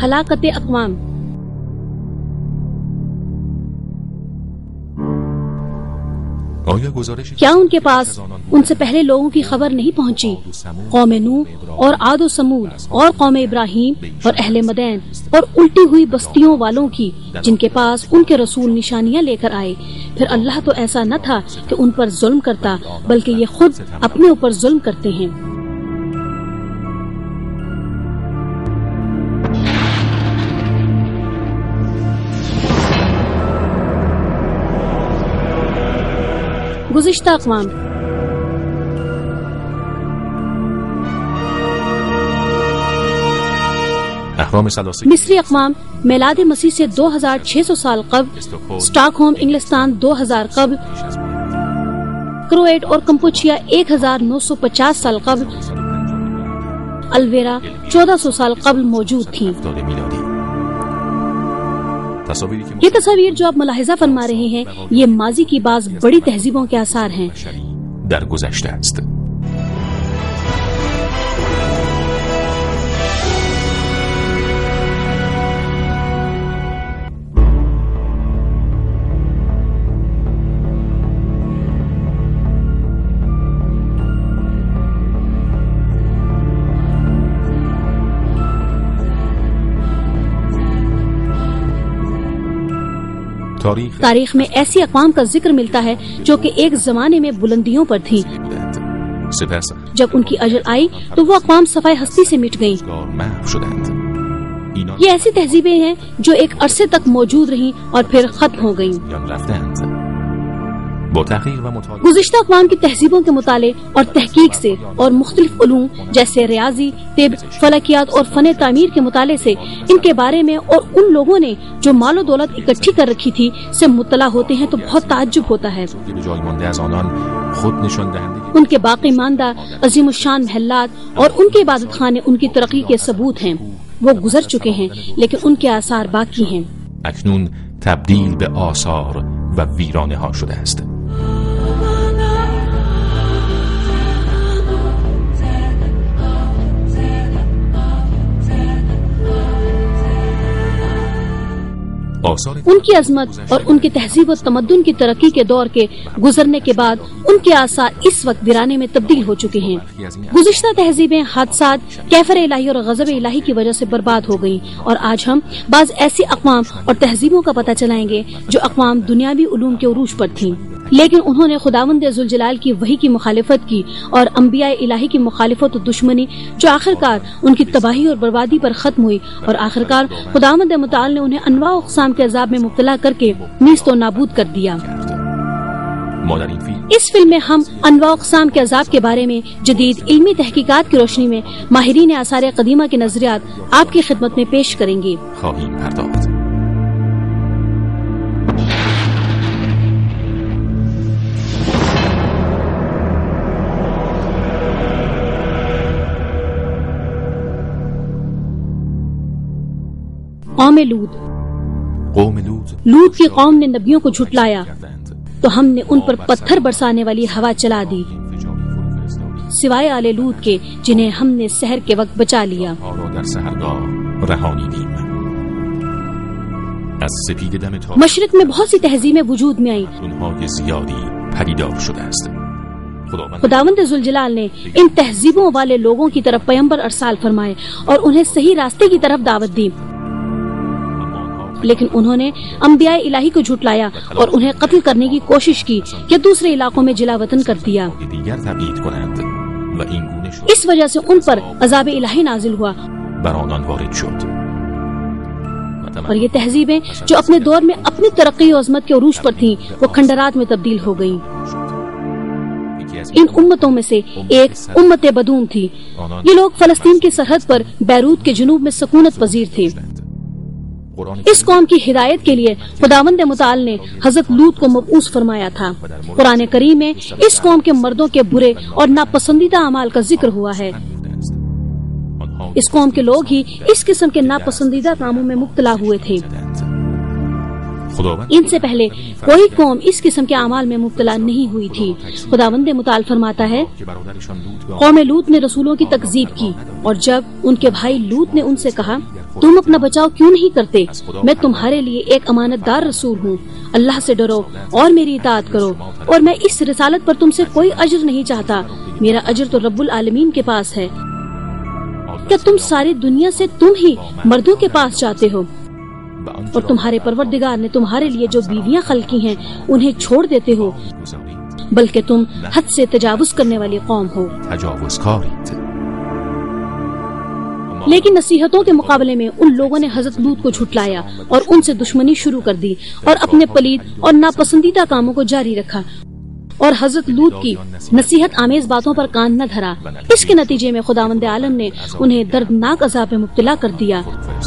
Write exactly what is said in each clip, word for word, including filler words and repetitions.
ہلاکت اقوام۔ کیا ان کے پاس ان سے پہلے لوگوں کی خبر نہیں پہنچی؟ قوم نوح اور عاد و سمود اور قوم ابراہیم اور اہل مدین اور الٹی ہوئی بستیوں والوں کی، جن کے پاس ان کے رسول نشانیاں لے کر آئے۔ پھر اللہ تو ایسا نہ تھا کہ ان پر ظلم کرتا، بلکہ یہ خود اپنے اوپر ظلم کرتے ہیں۔ گزشتہ اقوام۔ مصری اقوام میلاد مسیح سے دو ہزار چھ سو سال قبل، اسٹاک ہوم انگلستان دو ہزار قبل، کرویٹ اور کمپوچیا ایک ہزار نو سو پچاس سال قبل، الویرا چودہ سو سال قبل موجود تھیں۔ یہ تصاویر جو آپ ملاحظہ فرما رہے ہیں، یہ ماضی کی بعض بڑی تہذیبوں کے آثار ہیں۔ در گذشته است. تاریخ میں ایسی اقوام کا ذکر ملتا ہے جو کہ ایک زمانے میں بلندیوں پر تھی، جب ان کی اجل آئی تو وہ اقوام صفائے ہستی سے مٹ گئیں۔ یہ ایسی تہذیبیں ہیں جو ایک عرصے تک موجود رہیں اور پھر ختم ہو گئیں۔ گزشتہ اقوام کی تہذیبوں کے مطالعے اور تحقیق سے اور مختلف علوم جیسے ریاضی، طب، فلکیات اور فن تعمیر کے مطالعے سے ان کے بارے میں اور ان لوگوں نے جو مال و دولت اکٹھی کر رکھی تھی سے مطلع ہوتے ہیں تو بہت تعجب ہوتا ہے۔ ان کے باقی ماندہ عظیم الشان محلات اور ان کے عبادت خانے ان کی ترقی کے ثبوت ہیں۔ وہ گزر چکے ہیں لیکن ان کے آثار باقی ہیں۔ اکنون تبدیل به آثار و ویرانه ها شده است. ان کی عظمت اور ان کی تہذیب و تمدن کی ترقی کے دور کے گزرنے کے بعد ان کے آثار اس وقت ویرانے میں تبدیل ہو چکے ہیں۔ گزشتہ تہذیبیں حادثات، کیفر الہی اور غضب الہی کی وجہ سے برباد ہو گئیں، اور آج ہم بعض ایسی اقوام اور تہذیبوں کا پتہ چلائیں گے جو اقوام دنیاوی علوم کے عروج پر تھیں، لیکن انہوں نے خداوند ذوالجلال کی وحی کی مخالفت کی اور انبیاء الہی کی مخالفت و دشمنی جو آخرکار ان کی تباہی اور بربادی پر ختم ہوئی، اور آخرکار خداوند متعال نے انہیں انواع و اقسام کے عذاب میں مبتلا کر کے نیست و نابود کر دیا۔ اس فلم میں ہم انواع و اقسام کے عذاب کے بارے میں جدید علمی تحقیقات کی روشنی میں ماہرین آثار قدیمہ کے نظریات آپ کی خدمت میں پیش کریں گے۔ قوم لوط۔ لوط کی قوم نے نبیوں کو جھٹلایا تو ہم نے ان پر پتھر برسانے والی ہوا چلا دی، سوائے آل لوط کے جنہیں ہم نے سحر کے وقت بچا لیا۔ مشرق میں بہت سی تہذیبیں وجود میں آئیں۔ خداوند ذوالجلال نے ان تہذیبوں والے لوگوں کی طرف پیغمبر ارسال فرمائے اور انہیں صحیح راستے کی طرف دعوت دی، لیکن انہوں نے انبیاء الہی کو جھٹلایا اور انہیں قتل کرنے کی کوشش کی کہ دوسرے علاقوں میں جلا وطن کر دیا۔ اس وجہ سے ان پر عذاب الہی نازل ہوا، اور یہ تہذیبیں جو اپنے دور میں اپنی ترقی و عظمت کے عروج پر تھیں وہ کھنڈرات میں تبدیل ہو گئیں۔ ان امتوں میں سے ایک امت بدوم تھی۔ یہ لوگ فلسطین کی سرحد پر بیروت کے جنوب میں سکونت پذیر تھے۔ اس قوم کی ہدایت کے لیے خداوند متعال نے حضرت لوط کو مبعوث فرمایا تھا۔ قرآن کریم میں اس قوم کے مردوں کے برے اور ناپسندیدہ اعمال کا ذکر ہوا ہے۔ اس قوم کے لوگ ہی اس قسم کے ناپسندیدہ کاموں میں مبتلا ہوئے تھے۔ ان سے پہلے کوئی قوم اس قسم کے اعمال میں مبتلا نہیں ہوئی تھی۔ خداوند متعال فرماتا ہے، قوم لوط نے رسولوں کی تکذیب کی، اور جب ان کے بھائی لوط نے ان سے کہا تم اپنا بچاؤ کیوں نہیں کرتے؟ میں تمہارے لیے ایک امانت دار رسول ہوں، اللہ سے ڈرو اور میری اطاعت کرو، اور میں اس رسالت پر تم سے کوئی اجر نہیں چاہتا، میرا اجر تو رب العالمین کے پاس ہے۔ کیا تم ساری دنیا سے تم ہی مردوں کے پاس جاتے ہو اور تمہارے پروردگار نے تمہارے لیے جو بیویاں خلق کی ہیں انہیں چھوڑ دیتے ہو؟ بلکہ تم حد سے تجاوز کرنے والی قوم ہو۔ لیکن نصیحتوں کے مقابلے میں ان لوگوں نے حضرت لوط کو جھٹلایا اور ان سے دشمنی شروع کر دی اور اپنے پلید اور ناپسندیدہ کاموں کو جاری رکھا اور حضرت لوط کی نصیحت آمیز باتوں پر کان نہ دھرا۔ اس کے نتیجے میں خداوند عالم نے انہیں دردناک عذاب میں مبتلا کر دیا۔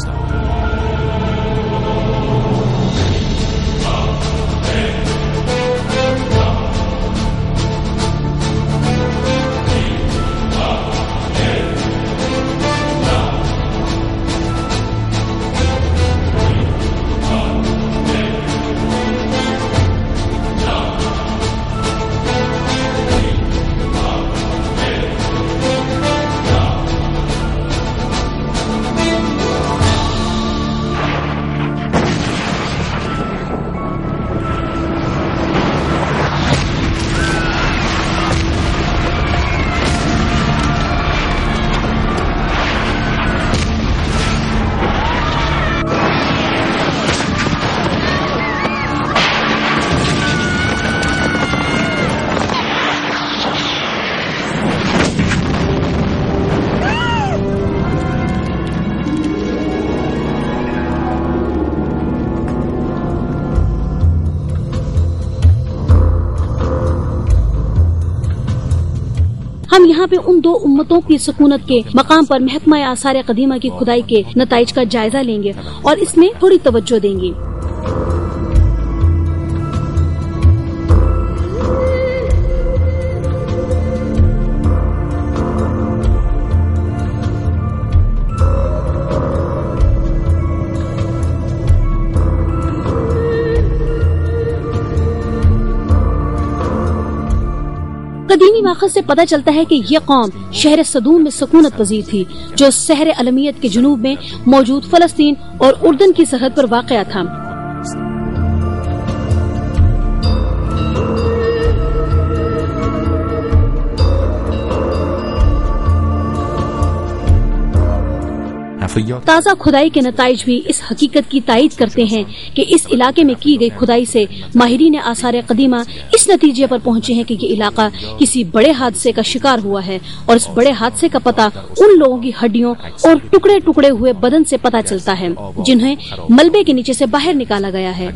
ہم یہاں پہ ان دو امتوں کی سکونت کے مقام پر محکمہ آثار قدیمہ کی کھدائی کے نتائج کا جائزہ لیں گے اور اس میں تھوڑی توجہ دیں گے۔ قدیمی ماخذ سے پتہ چلتا ہے کہ یہ قوم شہر صدوم میں سکونت پذیر تھی جو صحر علمیت کے جنوب میں موجود فلسطین اور اردن کی سرحد پر واقع تھا۔ تازہ کھدائی کے نتائج بھی اس حقیقت کی تائید کرتے ہیں کہ اس علاقے میں کی گئی کھدائی سے ماہرین آثار قدیمہ اس نتیجے پر پہنچے ہیں کہ یہ علاقہ کسی بڑے حادثے کا شکار ہوا ہے، اور اس بڑے حادثے کا پتہ ان لوگوں کی ہڈیوں اور ٹکڑے ٹکڑے ہوئے بدن سے پتہ چلتا ہے جنہیں ملبے کے نیچے سے باہر نکالا گیا ہے۔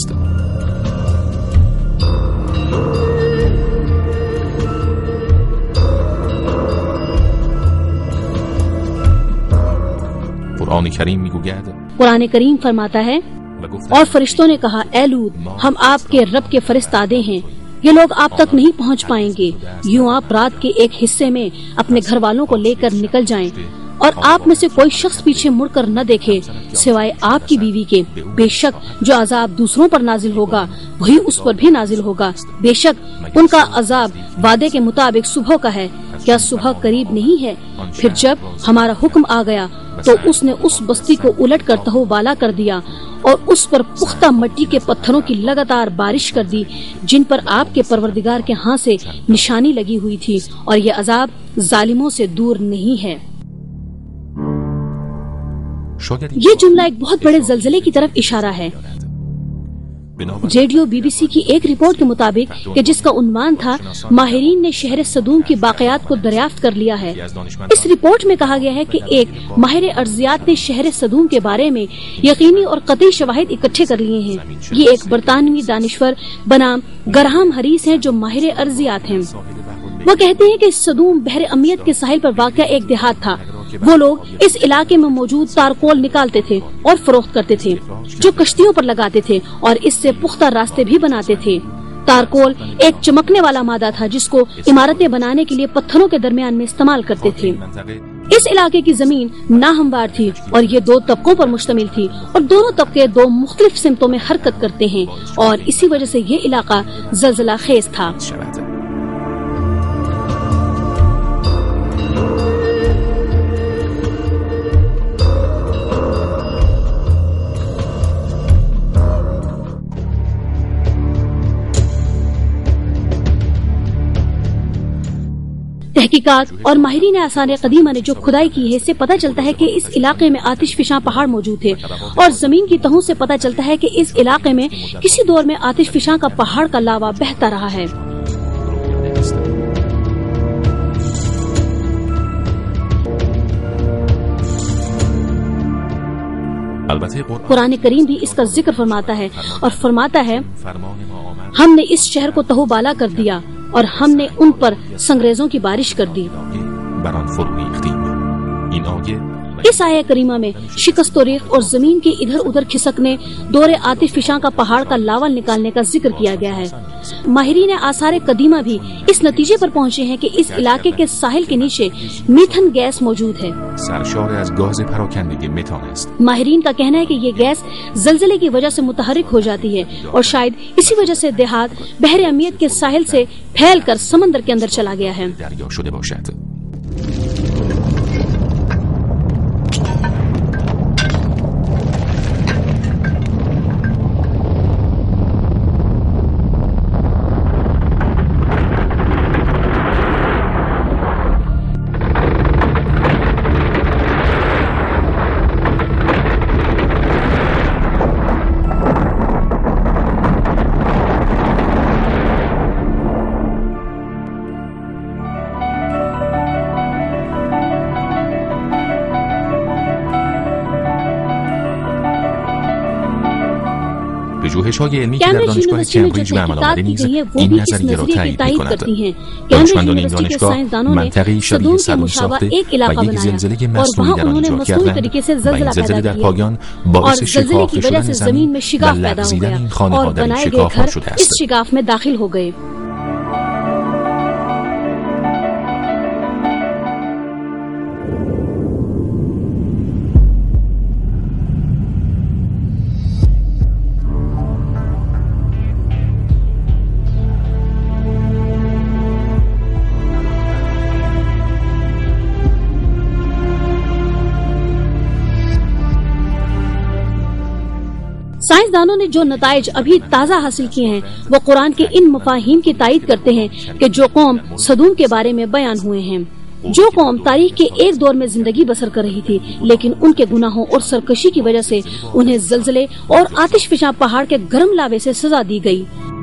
قرآن کریم فرماتا ہے، اور فرشتوں نے کہا اے لوط ہم آپ کے رب کے فرستادے ہیں، یہ لوگ آپ تک نہیں پہنچ پائیں گے، یوں آپ رات کے ایک حصے میں اپنے گھر والوں کو لے کر نکل جائیں اور آپ میں سے کوئی شخص پیچھے مڑ کر نہ دیکھے سوائے آپ کی بیوی کے، بے شک جو عذاب دوسروں پر نازل ہوگا وہی اس پر بھی نازل ہوگا، بے شک ان کا عذاب وعدے کے مطابق صبح کا ہے، کیا صبح قریب نہیں ہے؟ پھر جب ہمارا حکم آ گیا تو اس نے اس بستی کو الٹ کر تہو بالا کر دیا اور اس پر پختہ مٹی کے پتھروں کی لگاتار بارش کر دی جن پر آپ کے پروردگار کے ہاں سے نشانی لگی ہوئی تھی، اور یہ عذاب ظالموں سے دور نہیں ہے۔ یہ جملہ ایک بہت بڑے زلزلے کی طرف اشارہ ہے۔ ریڈیو بی بی سی کی ایک رپورٹ کے مطابق کہ جس کا عنوان تھا ماہرین نے شہر صدوم کی باقیات کو دریافت کر لیا ہے، اس رپورٹ میں کہا گیا ہے کہ ایک ماہر ارضیات نے شہر صدوم کے بارے میں یقینی اور قطعی شواہد اکٹھے کر لیے ہیں۔ یہ ایک برطانوی دانشور بنام گرہام ہریس ہیں جو ماہر ارضیات ہیں۔ وہ کہتے ہیں کہ صدوم بحر امیت کے ساحل پر واقع ایک دیہات تھا۔ وہ لوگ اس علاقے میں موجود تارکول نکالتے تھے اور فروخت کرتے تھے جو کشتیوں پر لگاتے تھے اور اس سے پختہ راستے بھی بناتے تھے۔ تارکول ایک چمکنے والا مادہ تھا جس کو عمارتیں بنانے کے لیے پتھروں کے درمیان میں استعمال کرتے تھے۔ اس علاقے کی زمین ناہموار تھی اور یہ دو طبقوں پر مشتمل تھی، اور دونوں طبقے دو مختلف سمتوں میں حرکت کرتے ہیں، اور اسی وجہ سے یہ علاقہ زلزلہ خیز تھا۔ تحقیقات اور ماہرین آثار قدیمہ نے جو کھدائی کی ہے اس سے پتہ چلتا ہے کہ اس علاقے میں آتش فشاں پہاڑ موجود تھے، اور زمین کی تہوں سے پتہ چلتا ہے کہ اس علاقے میں کسی دور میں آتش فشاں کا پہاڑ کا لاوا بہتا رہا ہے۔ قرآن کریم بھی اس کا ذکر فرماتا ہے اور فرماتا ہے ہم نے اس شہر کو تہو بالا کر دیا اور ہم نے ان پر سنگریزوں کی بارش کر دی۔ اس آیہ کریمہ میں شکست و ریخت اور زمین کے ادھر ادھر کھسکنے، دور آتش فشاں کا پہاڑ کا لاوا نکالنے کا ذکر کیا گیا ہے۔ ماہرین آثار قدیمہ بھی اس نتیجے پر پہنچے ہیں کہ اس علاقے کے ساحل کے نیچے میتھن گیس موجود ہے۔ ماہرین کا کہنا ہے کہ یہ گیس زلزلے کی وجہ سے متحرک ہو جاتی ہے اور شاید اسی وجہ سے دیہات بحر امیت کے ساحل سے پھیل کر سمندر کے اندر چلا گیا ہے۔ پژوهش‌های علمی که در دانشگاه کمبریج به عمل آمده نیز این نظریه را تایید می‌کند. دانشمندان این دانشگاه منطقه‌ای شبیه صدوی ساخته و یک زلزله مصنوعی در آن ایجاد کردند و این زلزله در پایان باعث شکافته شدن زمین و لغزیدن این خانه‌ها در این شکاف‌ها شده است. اس شگاف میں داخل ہو گئے۔ سائنسدانوں نے جو نتائج ابھی تازہ حاصل کیے ہیں وہ قرآن کے ان مفاہیم کی تائید کرتے ہیں کہ جو قوم صدوم کے بارے میں بیان ہوئے ہیں۔ جو قوم تاریخ کے ایک دور میں زندگی بسر کر رہی تھی، لیکن ان کے گناہوں اور سرکشی کی وجہ سے انہیں زلزلے اور آتش فشاں پہاڑ کے گرم لاوے سے سزا دی گئی۔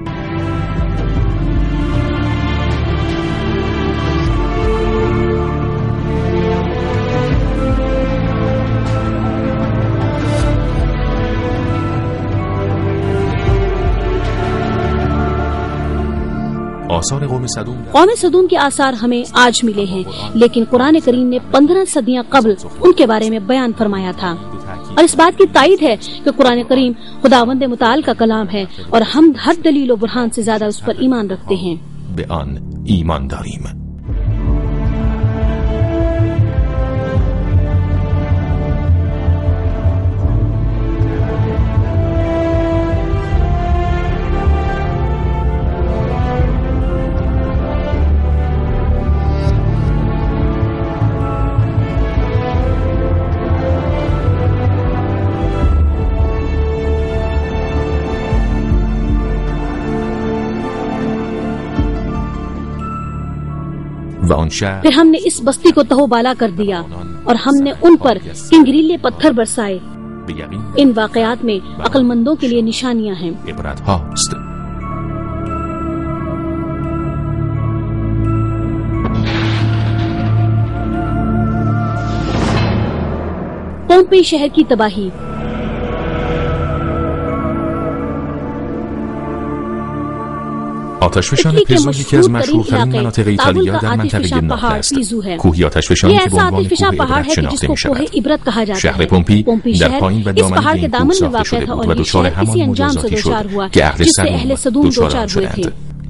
قوم صدوم کے آثار ہمیں آج ملے ہیں، لیکن قرآن کریم نے پندرہ صدیاں قبل ان کے بارے میں بیان فرمایا تھا، اور اس بات کی تائید ہے کہ قرآن کریم خداوند متعال کا کلام ہے اور ہم ہر دلیل و برہان سے زیادہ اس پر ایمان رکھتے ہیں۔ به آن ایمان داریم۔ پھر ہم نے اس بستی کو تہو بالا کر دیا اور ہم نے ان پر کنگریلے پتھر برسائے۔ ان واقعات میں عقل مندوں کے لیے نشانیاں ہیں۔ پومپئی شہر کی تباہی۔ آتشفشان پیزو یکی از مشهورترین مناطق ایتالیا در منطقه نقطه است. کوهی آتشفشان که به عنوان کوه عبرت شناخته می‌شود. شهر پومپی در پایین و دامنه این کوه ساخته شده بود و دچار همان مجازاتی شد که اهل صدوم دچار آن شدند.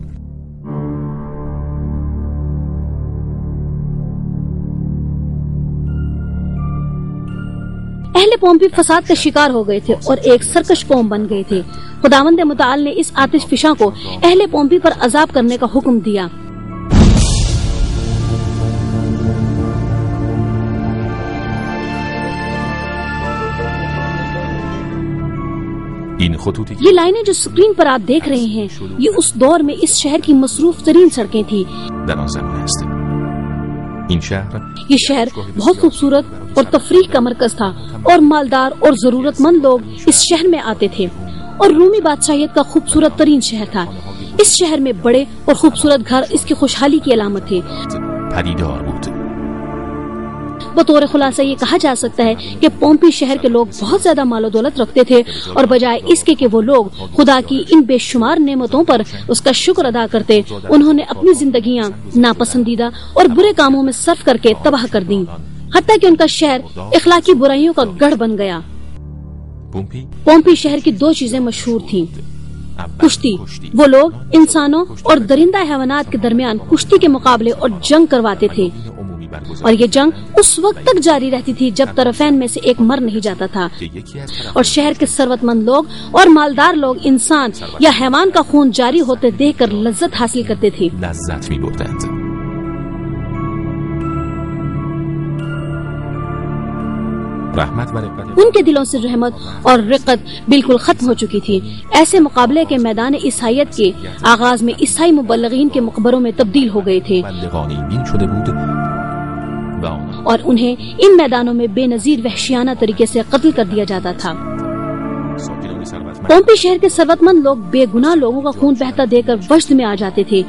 اہل پومپی فساد کا شکار ہو گئے تھے اور ایک سرکش قوم بن گئے تھے۔ خداوند متعال نے اس آتش فشاں کو اہل پومپی پر عذاب کرنے کا حکم دیا۔ یہ لائنیں جو سکرین پر آپ دیکھ رہے ہیں، یہ اس دور میں اس شہر کی مصروف ترین سڑکیں تھیں۔ یہ شہر بہت خوبصورت اور تفریح کا مرکز تھا اور مالدار اور ضرورت مند لوگ اس شہر میں آتے تھے اور رومی بادشاہیت کا خوبصورت ترین شہر تھا۔ اس شہر میں بڑے اور خوبصورت گھر اس کی خوشحالی کی علامت تھے۔ بطور خلاصہ یہ کہا جا سکتا ہے کہ پومپی شہر کے لوگ بہت زیادہ مال و دولت رکھتے تھے اور بجائے اس کے کہ وہ لوگ خدا کی ان بے شمار نعمتوں پر اس کا شکر ادا کرتے، انہوں نے اپنی زندگیاں ناپسندیدہ اور برے کاموں میں صرف کر کے تباہ کر دیں، حتیٰ کہ ان کا شہر اخلاقی برائیوں کا گڑھ بن گیا۔ پومپی شہر کی دو چیزیں مشہور تھیں، کشتی۔ وہ لوگ انسانوں اور درندہ حیوانات کے درمیان کشتی کے مقابلے اور جنگ کرواتے تھے، اور یہ جنگ اس وقت تک جاری رہتی تھی جب طرفین میں سے ایک مر نہیں جاتا تھا، اور شہر کے ثروت مند لوگ اور مالدار لوگ انسان یا حیوان کا خون جاری ہوتے دیکھ کر لذت حاصل کرتے تھے۔ ان کے دلوں سے رحمت اور رقت بالکل ختم ہو چکی تھی۔ ایسے مقابلے کے میدان عیسائیت کے آغاز میں عیسائی مبلغین کے مقبروں میں تبدیل ہو گئے تھے، اور انہیں ان میدانوں میں بے نظیر وحشیانہ طریقے سے قتل کر دیا جاتا تھا۔ پومپی شہر کے ثروت مند لوگ بے گناہ لوگوں کا خون بہتا دیکھ کر وجد میں آ جاتے تھے۔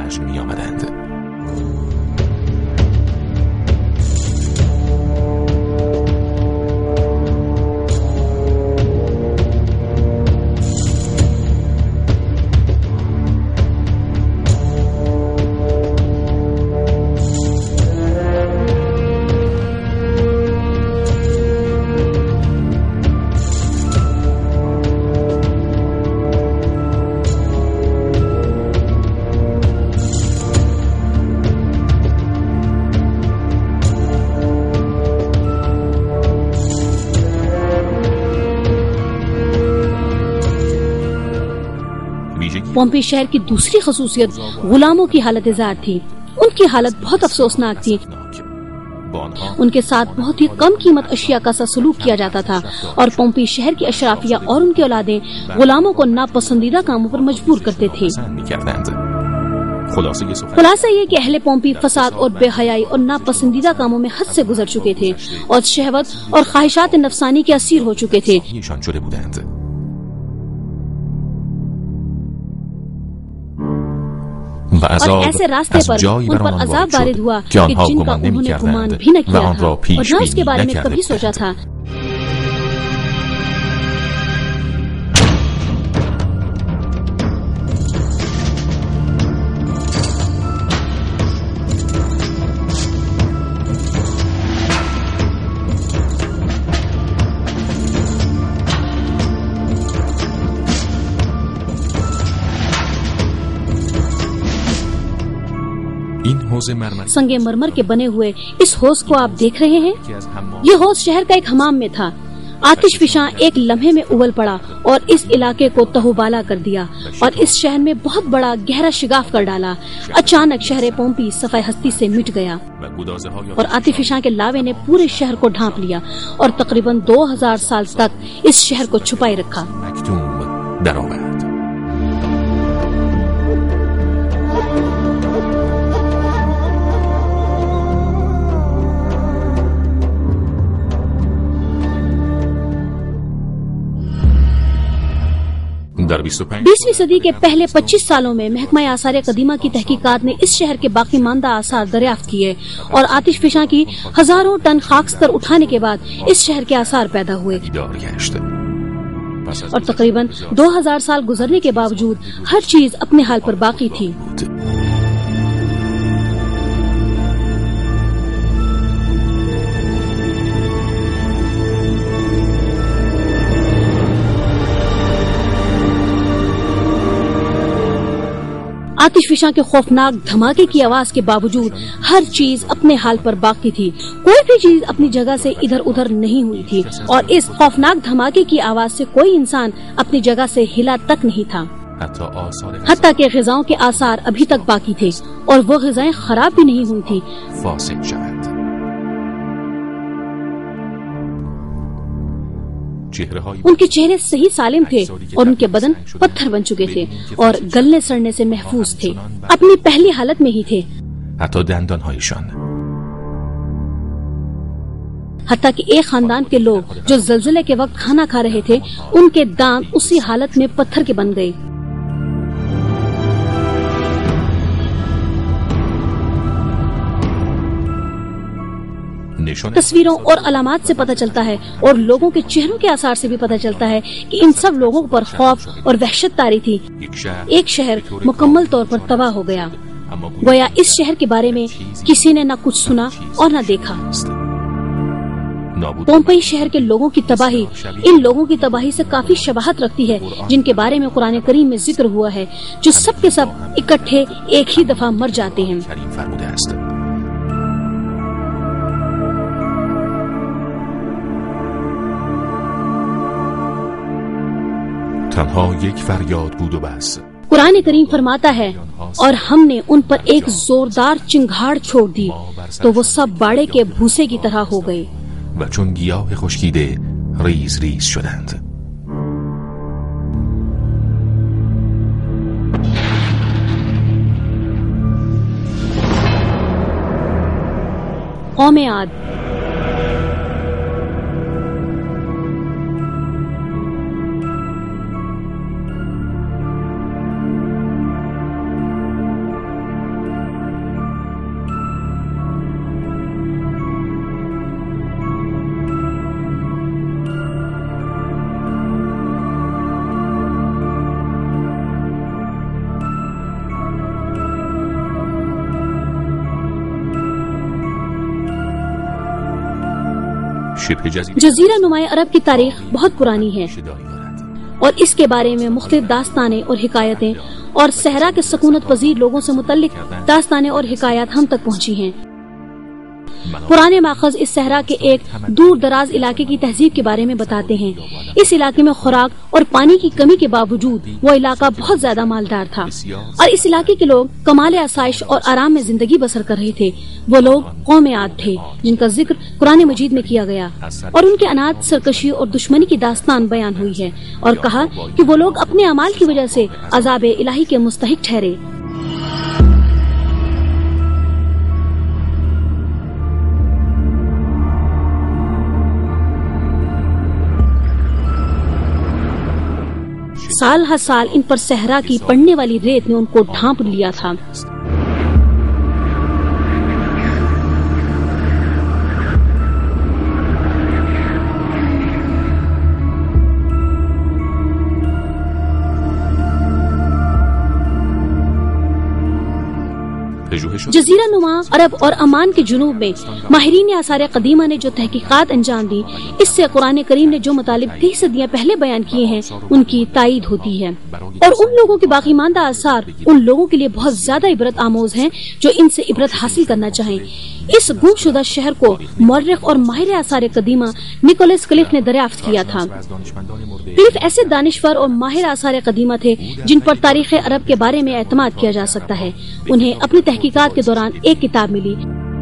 پومپی شہر کی دوسری خصوصیت غلاموں کی حالت زار تھی۔ ان کی حالت بہت افسوسناک تھی۔ ان کے ساتھ بہت ہی کم قیمت اشیاء کا سا سلوک کیا جاتا تھا، اور پومپی شہر کی اشرافیہ اور ان کی اولادیں غلاموں کو ناپسندیدہ کاموں پر مجبور کرتے تھے۔ خلاصہ یہ کہ اہل پومپی فساد اور بے حیائی اور ناپسندیدہ کاموں میں حد سے گزر چکے تھے اور شہوت اور خواہشات نفسانی کے اسیر ہو چکے تھے۔ اور ایسے راستے پر ان پر عذاب وارد ہوا کہ جن کا انہوں نے گمان بھی نہ کیا تھا اور نہ اس کے بارے میں کبھی سوچا تھا۔ سنگ مرمر کے بنے ہوئے اس حوض کو آپ دیکھ رہے ہیں، یہ حوض شہر کا ایک حمام میں تھا۔ آتش فشاں ایک لمحے میں اول پڑا اور اس علاقے کو تہوبالا کر دیا اور اس شہر میں بہت بڑا گہرا شگاف کر ڈالا۔ اچانک شہر پومپی صفحہ ہستی سے مٹ گیا اور آتش فشاں کے لاوے نے پورے شہر کو ڈھانپ لیا اور تقریباً دو ہزار سال تک اس شہر کو چھپائے رکھا۔ بیسویں صدی کے پہلے پچیس سالوں میں محکمہ آثار قدیمہ کی تحقیقات نے اس شہر کے باقی ماندہ آثار دریافت کیے اور آتش فشاں کی ہزاروں ٹن خاکستر اٹھانے کے بعد اس شہر کے آثار پیدا ہوئے، اور تقریباً دو ہزار سال گزرنے کے باوجود ہر چیز اپنے حال پر باقی تھی۔ آتش فشاں کے خوفناک دھماکے کی آواز کے باوجود ہر چیز اپنے حال پر باقی تھی، کوئی بھی چیز اپنی جگہ سے ادھر ادھر نہیں ہوئی تھی، اور اس خوفناک دھماکے کی آواز سے کوئی انسان اپنی جگہ سے ہلا تک نہیں تھا، حتیٰ کہ غذاؤں کے آثار ابھی تک باقی تھے اور وہ غذائیں خراب بھی نہیں ہوئی تھی۔ ان کے چہرے صحیح سالم تھے اور ان کے بدن پتھر بن چکے تھے اور گلنے سڑنے سے محفوظ تھے، اپنی پہلی حالت میں ہی تھے۔ حتیٰ کہ ایک خاندان کے لوگ جو زلزلے کے وقت کھانا کھا رہے تھے ان کے دانت اسی حالت میں پتھر کے بن گئے۔ تصویروں اور علامات سے پتہ چلتا ہے اور لوگوں کے چہروں کے آثار سے بھی پتہ چلتا ہے کہ ان سب لوگوں پر خوف اور وحشت طاری تھی۔ ایک شہر مکمل طور پر تباہ ہو گیا، گویا اس شہر کے بارے میں کسی نے نہ کچھ سنا اور نہ دیکھا۔ پومپئی شہر کے لوگوں کی تباہی ان لوگوں کی تباہی سے کافی شباہت رکھتی ہے جن کے بارے میں قرآن کریم میں ذکر ہوا ہے، جو سب کے سب اکٹھے ایک ہی دفعہ مر جاتے ہیں۔ قرآن کریم فرماتا ہے اور ہم نے ان پر ایک زوردار چنگھاڑ چھوڑ دی تو وہ سب باڑے کے بھوسے کی طرح ہو گئے۔ و چون گیاه خشکیده ریز ریز شدند. قوم عاد جزیرہ نمائے عرب کی تاریخ بہت پرانی ہے اور اس کے بارے میں مختلف داستانیں اور حکایتیں اور صحرا کے سکونت پذیر لوگوں سے متعلق داستانیں اور حکایات ہم تک پہنچی ہیں۔ پرانے ماخذ اس صحرا کے ایک دور دراز علاقے کی تہذیب کے بارے میں بتاتے ہیں۔ اس علاقے میں خوراک اور پانی کی کمی کے باوجود وہ علاقہ بہت زیادہ مالدار تھا اور اس علاقے کے لوگ کمال آسائش اور آرام میں زندگی بسر کر رہے تھے۔ وہ لوگ قوم عاد تھے جن کا ذکر قرآن مجید میں کیا گیا اور ان کے انات، سرکشی اور دشمنی کی داستان بیان ہوئی ہے اور کہا کہ وہ لوگ اپنے اعمال کی وجہ سے عذاب الہی کے مستحق ٹھہرے۔ سال ہر سال ان پر صحرا کی پڑنے والی ریت نے ان کو ڈھانپ لیا تھا۔ جزیرہ نما عرب اور عمان کے جنوب میں ماہرین آثار قدیمہ نے جو تحقیقات انجام دی، اس سے قرآن کریم نے جو مطالب تیس صدیاں پہلے بیان کیے ہیں ان کی تائید ہوتی ہے، اور ان لوگوں کے باقی ماندہ آثار ان لوگوں کے لیے بہت زیادہ عبرت آموز ہیں جو ان سے عبرت حاصل کرنا چاہیں۔ اس گم شدہ شہر کو مورخ اور ماہر آثار قدیمہ نکولس کلف نے دریافت کیا تھا۔ کلف ایسے دانشور اور ماہر آثار قدیمہ تھے جن پر تاریخ عرب کے بارے میں اعتماد کیا جا سکتا ہے۔ انہیں اپنی تحقیقات کے دوران ایک کتاب ملی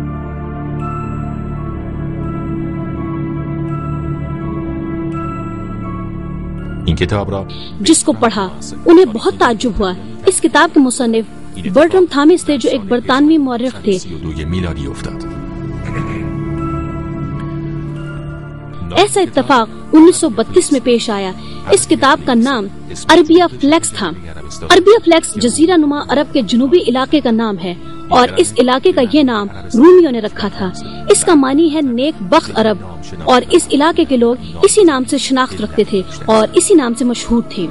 جس کو پڑھا انہیں بہت تعجب ہوا۔ اس کتاب کے مصنف برٹرم تھامس تھے جو ایک برطانوی مورخ تھے۔ ایسا اتفاق انیس سو بتیس میں پیش آیا۔ اس کتاب کا نام عربیہ فلیکس تھا۔ عربیہ فلیکس جزیرہ نما عرب کے جنوبی علاقے کا نام ہے اور اس علاقے کا یہ نام رومیوں نے رکھا تھا۔ اس کا معنی ہے نیک بخت عرب، اور اس علاقے کے لوگ اسی نام سے شناخت رکھتے تھے اور اسی نام سے مشہور تھے۔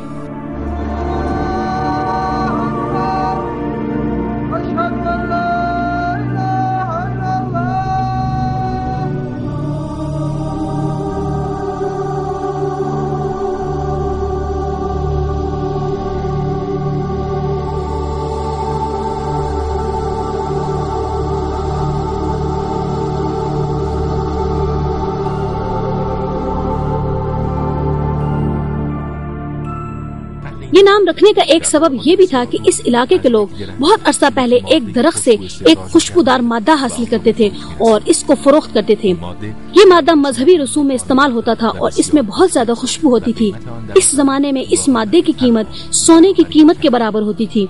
یہ نام رکھنے کا ایک سبب یہ بھی تھا کہ اس علاقے کے لوگ بہت عرصہ پہلے ایک درخت سے ایک خوشبودار مادہ حاصل کرتے تھے اور اس کو فروخت کرتے تھے۔ یہ مادہ مذہبی رسوم میں استعمال ہوتا تھا اور اس میں بہت زیادہ خوشبو ہوتی تھی۔ اس زمانے میں اس مادے کی قیمت سونے کی قیمت کے برابر ہوتی تھی۔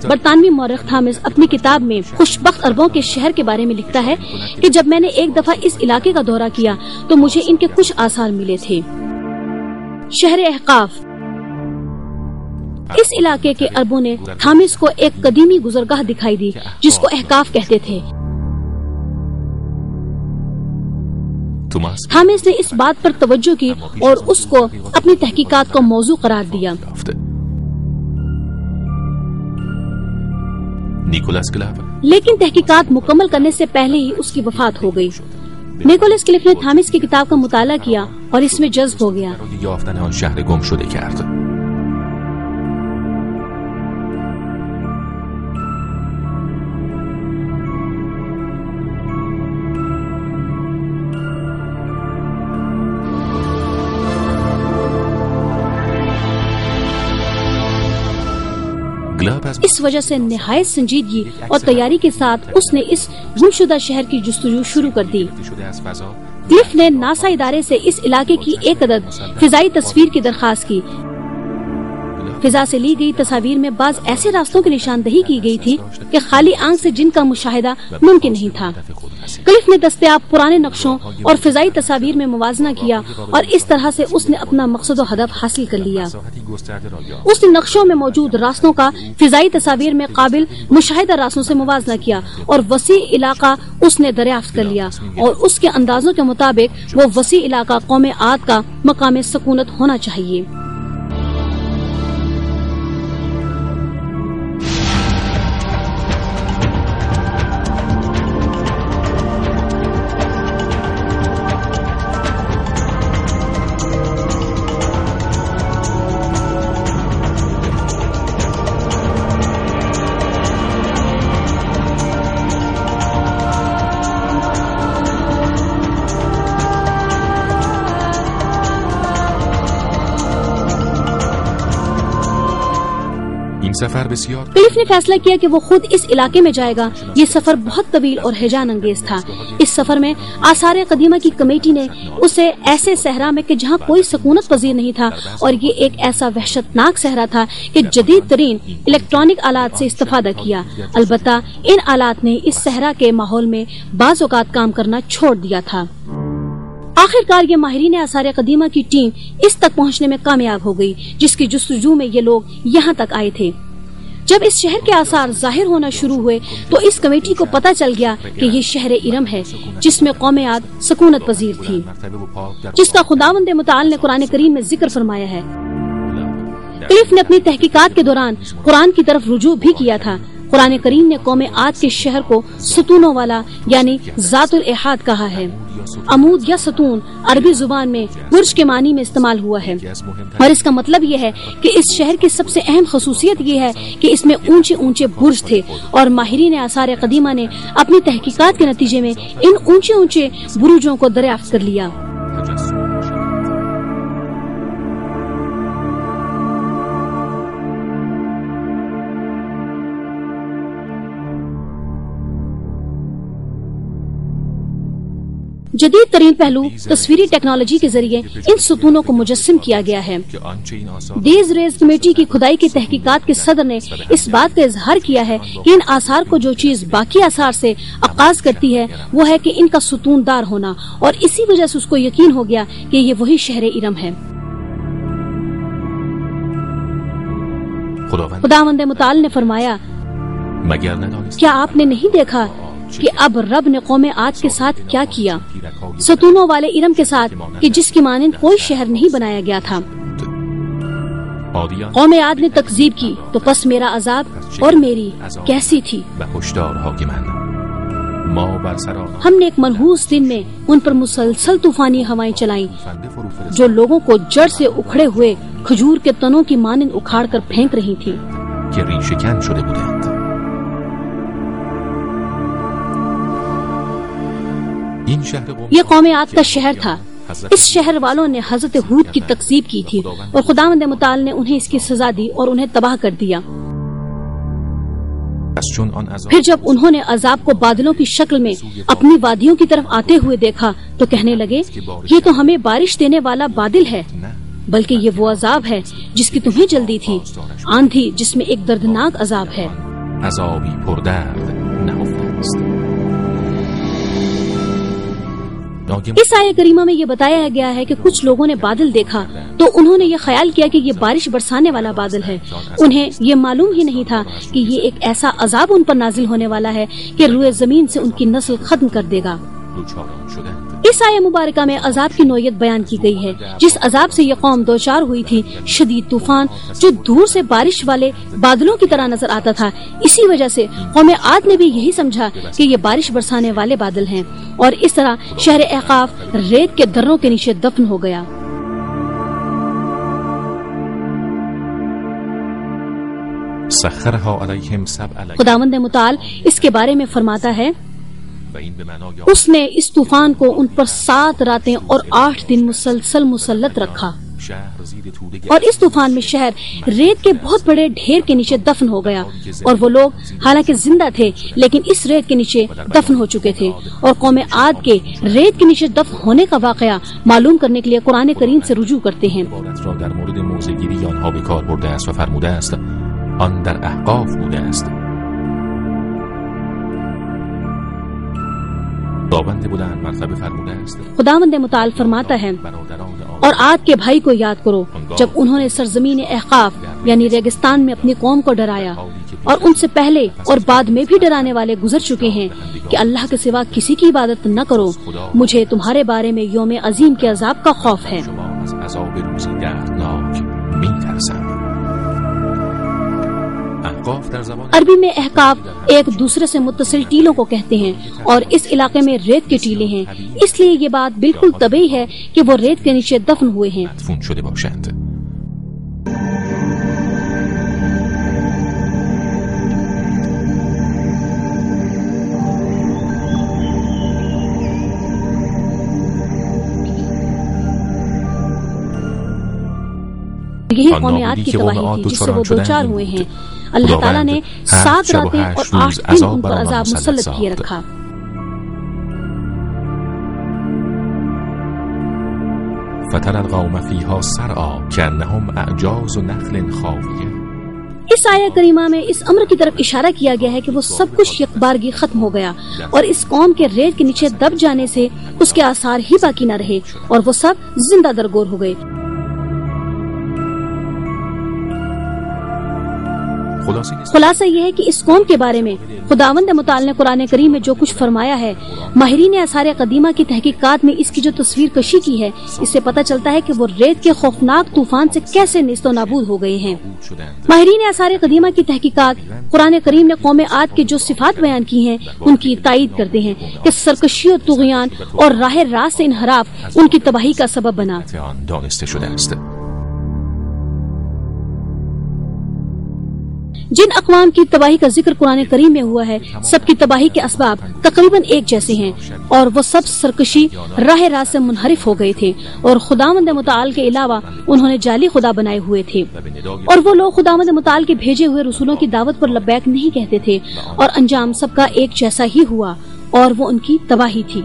برطانوی مورخ تھامس اپنی کتاب میں خوشبخت عربوں کے شہر کے بارے میں لکھتا ہے کہ جب میں نے ایک دفعہ اس علاقے کا دورہ کیا تو مجھے ان کے کچھ آثار ملے تھے۔ شہر احقاف، اس علاقے کے عربوں نے تھامس کو ایک قدیمی گزرگاہ دکھائی دی جس کو احقاف کہتے تھے۔ تھامس نے اس بات پر توجہ کی اور اس کو اپنی تحقیقات کا موضوع قرار دیا۔ لیکن تحقیقات مکمل کرنے سے پہلے ہی اس کی وفات ہو گئی۔ نیکولس کلف نے تھامس کی کتاب کا مطالعہ کیا اور اس میں جذب ہو گیا۔ اس وجہ سے نہایت سنجیدگی اور تیاری کے ساتھ اس نے اس گمشدہ شہر کی جستجو شروع کر دی۔ کلف نے ناسا ادارے سے اس علاقے کی ایک عدد فضائی تصویر کی درخواست کی۔ فضا سے لی گئی تصاویر میں بعض ایسے راستوں کی نشاندہی کی گئی تھی کہ خالی آنکھ سے جن کا مشاہدہ ممکن نہیں تھا۔ کلف نے دستیاب پرانے نقشوں اور فضائی تصاویر میں موازنہ کیا اور اس طرح سے اس نے اپنا مقصد و ہدف حاصل کر لیا۔ اس نے نقشوں میں موجود راستوں کا فضائی تصاویر میں قابل مشاہدہ راستوں سے موازنہ کیا اور وسیع علاقہ اس نے دریافت کر لیا، اور اس کے اندازوں کے مطابق وہ وسیع علاقہ قوم عاد کا مقام سکونت ہونا چاہیے۔ کلف نے فیصلہ کیا کہ وہ خود اس علاقے میں جائے گا۔ یہ سفر بہت طویل اور ہیجان انگیز تھا۔ اس سفر میں آثار قدیمہ کی کمیٹی نے اسے ایسے صحرا میں کہ جہاں کوئی سکونت پذیر نہیں تھا، اور یہ ایک ایسا وحشتناک صحرا تھا کہ جدید ترین الیکٹرانک آلات سے استفادہ کیا۔ البتہ ان آلات نے اس صحرا کے ماحول میں بعض اوقات کام کرنا چھوڑ دیا تھا۔ آخر کار یہ ماہرین آثار قدیمہ کی ٹیم اس تک پہنچنے میں کامیاب ہو گئی جس کی جستجو میں یہ لوگ یہاں تک آئے تھے۔ جب اس شہر کے آثار ظاہر ہونا شروع ہوئے تو اس کمیٹی کو پتہ چل گیا کہ یہ شہر ارم ہے جس میں قوم عاد سکونت پذیر تھی، جس کا خداوند متعال نے قرآن کریم میں ذکر فرمایا ہے۔ کلف نے اپنی تحقیقات کے دوران قرآن کی طرف رجوع بھی کیا تھا۔ قرآن کریم نے قوم عاد کے شہر کو ستونوں والا یعنی ذات الاحاد کہا ہے۔ عمود یا ستون عربی زبان میں برج کے معنی میں استعمال ہوا ہے، اور اس کا مطلب یہ ہے کہ اس شہر کی سب سے اہم خصوصیت یہ ہے کہ اس میں اونچے اونچے برج تھے، اور ماہرین آثار قدیمہ نے اپنی تحقیقات کے نتیجے میں ان اونچے اونچے برجوں کو دریافت کر لیا۔ جدید ترین پہلو تصویری ٹیکنالوجی کے ذریعے ان ستونوں کو مجسم کیا گیا ہے۔ ڈیز ریز کمیٹی کی کھدائی کی تحقیقات کے صدر نے اس بات کا اظہار کیا ہے کہ ان آثار کو جو چیز باقی آثار سے عکاس کرتی ہے وہ ہے کہ ان کا ستون دار ہونا، اور اسی وجہ سے اس کو یقین ہو گیا کہ یہ وہی شہر ارم ہے۔ خداوند متعال نے فرمایا، کیا آپ نے نہیں دیکھا کہ اب رب نے قوم عاد کے ساتھ کیا کیا، ستونوں والے ارم کے ساتھ کہ جس کی مانند کوئی شہر نہیں بنایا گیا تھا۔ قوم عاد نے تکذیب کی تو پس میرا عذاب اور میری کیسی تھی۔ ہم نے ایک منحوس دن میں ان پر مسلسل طوفانی ہوائیں چلائیں جو لوگوں کو جڑ سے اکھڑے ہوئے کھجور کے تنوں کی مانند اکھاڑ کر پھینک رہی تھی۔ یہ قوم عاد کا شہر تھا۔ اس شہر والوں نے حضرت ہود کی تکذیب کی تھی، اور خداوند متعال نے انہیں اس کی سزا دی اور انہیں تباہ کر دیا۔ پھر جب انہوں نے عذاب کو بادلوں کی شکل میں اپنی وادیوں کی طرف آتے ہوئے دیکھا تو کہنے لگے، یہ تو ہمیں بارش دینے والا بادل ہے، بلکہ یہ وہ عذاب ہے جس کی تمہیں جلدی تھی، آندھی جس میں ایک دردناک عذاب ہے۔ عذابی پردرد نهفته است. اس آیہ کریمہ میں یہ بتایا گیا ہے کہ کچھ لوگوں نے بادل دیکھا تو انہوں نے یہ خیال کیا کہ یہ بارش برسانے والا بادل ہے. انہیں یہ معلوم ہی نہیں تھا کہ یہ ایک ایسا عذاب ان پر نازل ہونے والا ہے کہ روئے زمین سے ان کی نسل ختم کر دے گا. اس آیہ مبارکہ میں عذاب کی نوعیت بیان کی گئی ہے. جس عذاب سے یہ قوم دوچار ہوئی تھی، شدید طوفان جو دور سے بارش والے بادلوں کی طرح نظر آتا تھا، اسی وجہ سے قوم عاد نے بھی یہی سمجھا کہ یہ بارش برسانے والے بادل ہیں، اور اس طرح شہر احقاف ریت کے دروں کے نیچے دفن ہو گیا. خداوند متعال اس کے بارے میں فرماتا ہے، اس نے اس طوفان کو ان پر سات راتیں اور آٹھ دن مسلسل مسلط رکھا، اور اس طوفان میں شہر ریت کے بہت بڑے ڈھیر کے نیچے دفن ہو گیا، اور وہ لوگ حالانکہ زندہ تھے لیکن اس ریت کے نیچے دفن ہو چکے تھے. اور قوم عاد کے ریت کے نیچے دفن ہونے کا واقعہ معلوم کرنے کے لیے قرآن کریم سے رجوع کرتے ہیں. آن در احقاف بوده است. خداوند متعال فرماتا ہے، اور عاد کے بھائی کو یاد کرو جب انہوں نے سرزمین احقاف یعنی ریگستان میں اپنی قوم کو ڈرایا، اور ان سے پہلے اور بعد میں بھی ڈرانے والے گزر چکے ہیں کہ اللہ کے سوا کسی کی عبادت نہ کرو، مجھے تمہارے بارے میں یوم عظیم کے عذاب کا خوف ہے. عربی میں احقاف ایک دوسرے سے متصل ٹیلوں کو کہتے ہیں، اور اس علاقے میں ریت کے ٹیلے ہیں، اس لیے یہ بات بالکل طبیعی ہے کہ وہ ریت کے نیچے دفن ہوئے ہیں. یہی قوم عاد کی تباہی تھی جس سے وہ دوچار ہوئے ہیں. اللہ تعالیٰ نے سات راتیں اور آٹھ دن ان پر عذاب مسلط کیے رکھا. فترى القوم فيها سرعى كأنهم أعجاز نخل خاوية. اس آیہ کریمہ میں اس امر کی طرف اشارہ کیا گیا ہے کہ وہ سب کچھ یک بارگی ختم ہو گیا، اور اس قوم کے ریت کے نیچے دب جانے سے اس کے آثار ہی باقی نہ رہے، اور وہ سب زندہ درگور ہو گئے. خلاصہ یہ ہے کہ اس قوم کے بارے میں خداوند متعال نے قرآن کریم میں جو کچھ فرمایا ہے، ماہرین آثار قدیمہ کی تحقیقات میں اس کی جو تصویر کشی کی ہے، اس سے پتہ چلتا ہے کہ وہ ریت کے خوفناک طوفان سے کیسے نیست و نابود ہو گئے ہیں. ماہرین آثار قدیمہ کی تحقیقات قرآن کریم نے قوم عاد کے جو صفات بیان کی ہیں ان کی تائید کرتے ہیں کہ سرکشی و طغیان اور راہ راست سے انحراف ان کی تباہی کا سبب بنا. جن اقوام کی تباہی کا ذکر قرآن کریم میں ہوا ہے، سب کی تباہی کے اسباب تقریباً ایک جیسے ہیں، اور وہ سب سرکشی راہ راست سے منحرف ہو گئے تھے، اور خداوند متعال کے علاوہ انہوں نے جعلی خدا بنائے ہوئے تھے، اور وہ لوگ خداوند متعال کے بھیجے ہوئے رسولوں کی دعوت پر لبیک نہیں کہتے تھے، اور انجام سب کا ایک جیسا ہی ہوا، اور وہ ان کی تباہی تھی.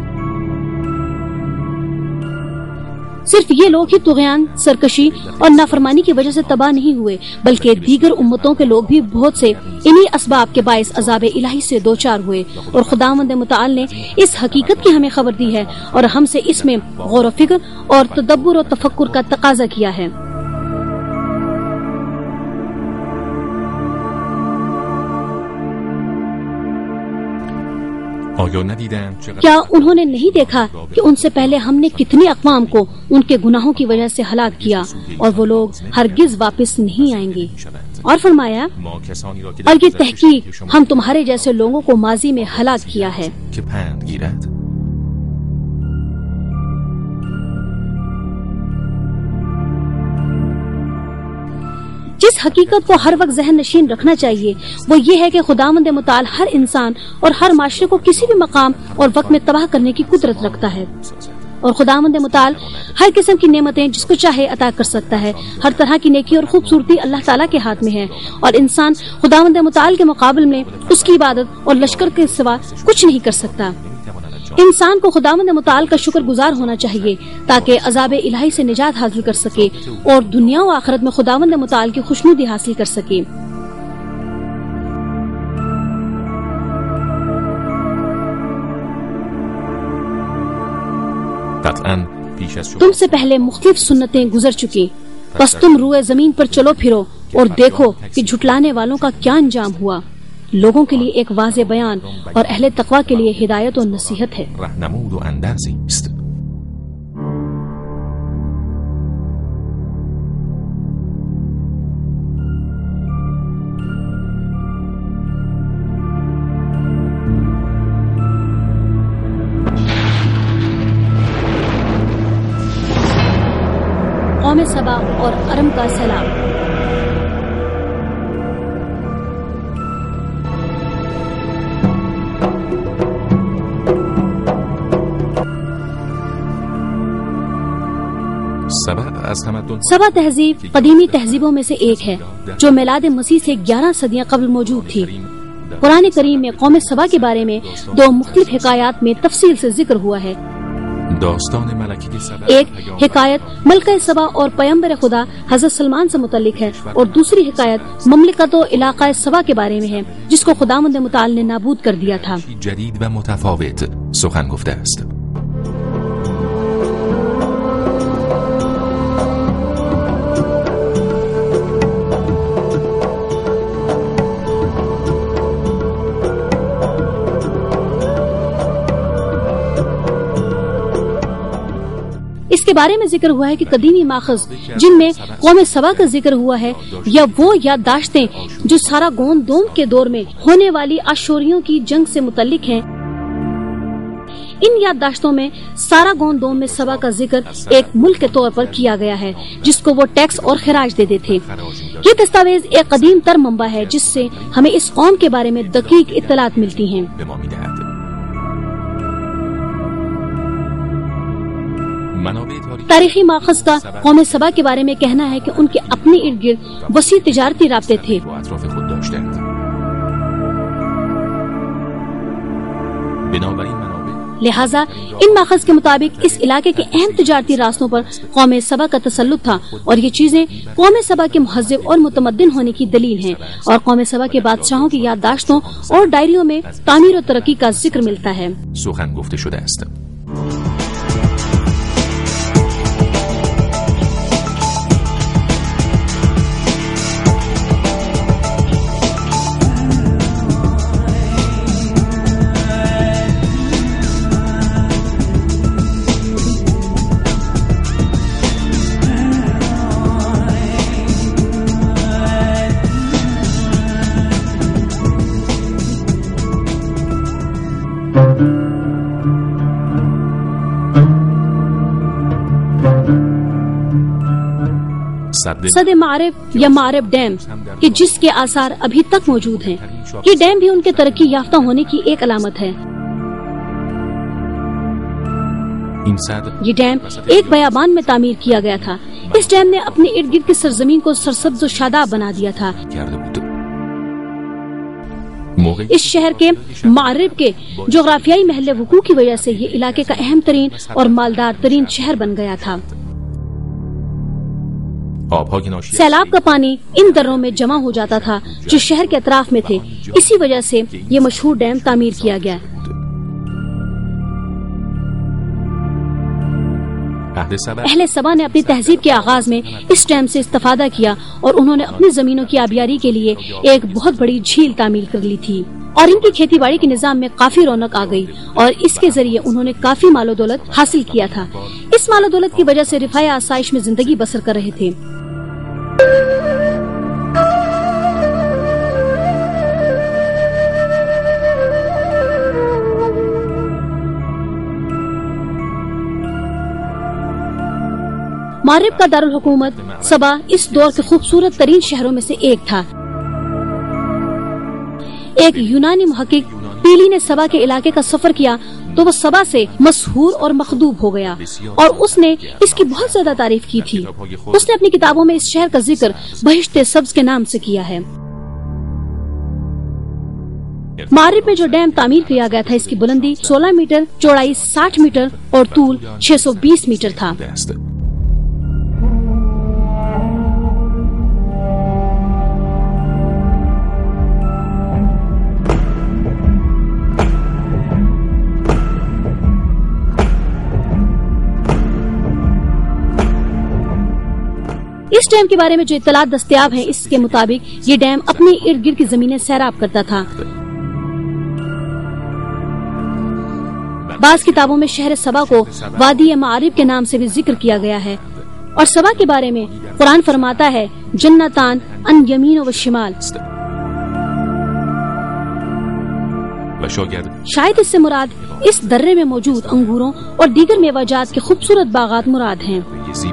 صرف یہ لوگ ہی طغیان، سرکشی اور نافرمانی کی وجہ سے تباہ نہیں ہوئے، بلکہ دیگر امتوں کے لوگ بھی بہت سے انہی اسباب کے باعث عذاب الہی سے دوچار ہوئے، اور خداوند متعال نے اس حقیقت کی ہمیں خبر دی ہے اور ہم سے اس میں غور و فکر اور تدبر و تفکر کا تقاضا کیا ہے. کیا انہوں نے نہیں دیکھا کہ ان سے پہلے ہم نے کتنی اقوام کو ان کے گناہوں کی وجہ سے ہلاک کیا، اور وہ لوگ ہرگز واپس نہیں آئیں گے. اور فرمایا، اور یہ تحقیق ہم تمہارے جیسے لوگوں کو ماضی میں ہلاک کیا ہے. جس حقیقت کو ہر وقت ذہن نشین رکھنا چاہیے وہ یہ ہے کہ خداوند متعال ہر انسان اور ہر معاشرے کو کسی بھی مقام اور وقت میں تباہ کرنے کی قدرت رکھتا ہے، اور خداوند متعال ہر قسم کی نعمتیں جس کو چاہے عطا کر سکتا ہے. ہر طرح کی نیکی اور خوبصورتی اللہ تعالیٰ کے ہاتھ میں ہے، اور انسان خداوند متعال کے مقابل میں اس کی عبادت اور لشکر کے سوا کچھ نہیں کر سکتا. انسان کو خداوند متعال کا شکر گزار ہونا چاہیے تاکہ عذاب الہی سے نجات حاصل کر سکے اور دنیا و آخرت میں خداوند متعال کی خوشنودی حاصل کر سکے. تم سے پہلے مختلف سنتیں گزر چکی، بس تم روئے زمین پر چلو پھرو اور دیکھو کہ جھٹلانے والوں کا کیا انجام ہوا۔ لوگوں کے لیے ایک واضح بیان اور اہل تقوی کے لیے ہدایت و نصیحت ہے۔ قوم سبا اور ارم کا سیلاب۔ سبا تہذیب قدیمی تہذیبوں میں سے ایک ہے جو میلاد مسیح سے گیارہ صدیاں قبل موجود تھی۔ قرآن کریم میں قوم سبا کے بارے میں دو مختلف حکایات میں تفصیل سے ذکر ہوا ہے۔ ایک حکایت ملکہ سبا اور پیغمبر خدا حضرت سلمان سے متعلق ہے، اور دوسری حکایت مملکت و علاقہ سبا کے بارے میں ہے جس کو خداوند متعال نے نابود کر دیا تھا۔ جدید و متفاوت سخن گفته است. اس کے بارے میں ذکر ہوا ہے کہ قدیمی ماخذ جن میں قوم سبا کا ذکر ہوا ہے یا وہ یادداشتیں جو سارا گون دوم کے دور میں ہونے والی آشوریوں کی جنگ سے متعلق ہیں، ان یادداشتوں میں سارا گون دوم میں سبا کا ذکر ایک ملک کے طور پر کیا گیا ہے جس کو وہ ٹیکس اور خراج دیتے تھے۔ یہ دستاویز ایک قدیم تر منبع ہے جس سے ہمیں اس قوم کے بارے میں دقیق اطلاعات ملتی ہیں۔ تاریخی ماخذ کا قوم سبا کے بارے میں کہنا ہے کہ ان کے اپنے ارد گرد وسیع تجارتی رابطے تھے۔ لہٰذا ان ماخذ کے مطابق اس علاقے کے اہم تجارتی راستوں پر قوم سبا کا تسلط تھا، اور یہ چیزیں قوم سبا کے مہذب اور متمدن ہونے کی دلیل ہیں، اور قوم سبا کے بادشاہوں کی یادداشتوں اور ڈائریوں میں تعمیر و ترقی کا ذکر ملتا ہے۔ سخن گفته شده است. صد معرب یا معرب ڈیم کہ جس کے آثار ابھی تک موجود ہیں، یہ ڈیم بھی ان کے ترقی یافتہ ہونے کی ایک علامت ہے۔ یہ ڈیم ایک بیابان میں تعمیر کیا گیا تھا۔ اس ڈیم نے اپنے ارد گرد کی سرزمین کو سرسبز و شاداب بنا دیا تھا۔ اس شہر کے معرب کے جغرافیائی محل وقوع کی وجہ سے یہ علاقے کا اہم ترین اور مالدار ترین شہر بن گیا تھا۔ سیلاب کا پانی ان دروں میں جمع ہو جاتا تھا جو شہر کے اطراف میں تھے، اسی وجہ سے یہ مشہور ڈیم تعمیر کیا گیا۔ اہل سبا نے اپنی تہذیب کے آغاز میں اس ڈیم سے استفادہ کیا، اور انہوں نے اپنی زمینوں کی آبیاری کے لیے ایک بہت بڑی جھیل تعمیر کر لی تھی، اور ان کی کھیتی باڑی کے نظام میں کافی رونق آ گئی، اور اس کے ذریعے انہوں نے کافی مال و دولت حاصل کیا تھا۔ اس مال و دولت کی وجہ سے رفاہ آسائش میں زندگی بسر کر رہے تھے۔ معرب کا دارالحکومت سبا اس دور کے خوبصورت ترین شہروں میں سے ایک تھا۔ ایک یونانی محقق پیلی نے سبا کے علاقے کا سفر کیا تو وہ سبا سے مسحور اور مخدوب ہو گیا، اور اس نے اس کی بہت زیادہ تعریف کی تھی۔ اس نے اپنی کتابوں میں اس شہر کا ذکر بہشت سبز کے نام سے کیا ہے۔ معرب میں جو ڈیم تعمیر کیا گیا تھا اس کی بلندی سولہ میٹر، چوڑائی ساٹھ میٹر اور طول چھ سو بیس میٹر تھا۔ اس ڈیم کے بارے میں جو اطلاعات دستیاب ہیں اس کے مطابق یہ ڈیم اپنے ارد گرد کی زمینیں سیراب کرتا تھا۔ بعض کتابوں میں شہر سبا کو وادی معارب کے نام سے بھی ذکر کیا گیا ہے، اور سبا کے بارے میں قرآن فرماتا ہے جنتان ان یمین و شمال۔ شاید اس سے مراد اس درے میں موجود انگوروں اور دیگر میوہ جات کے خوبصورت باغات مراد ہیں۔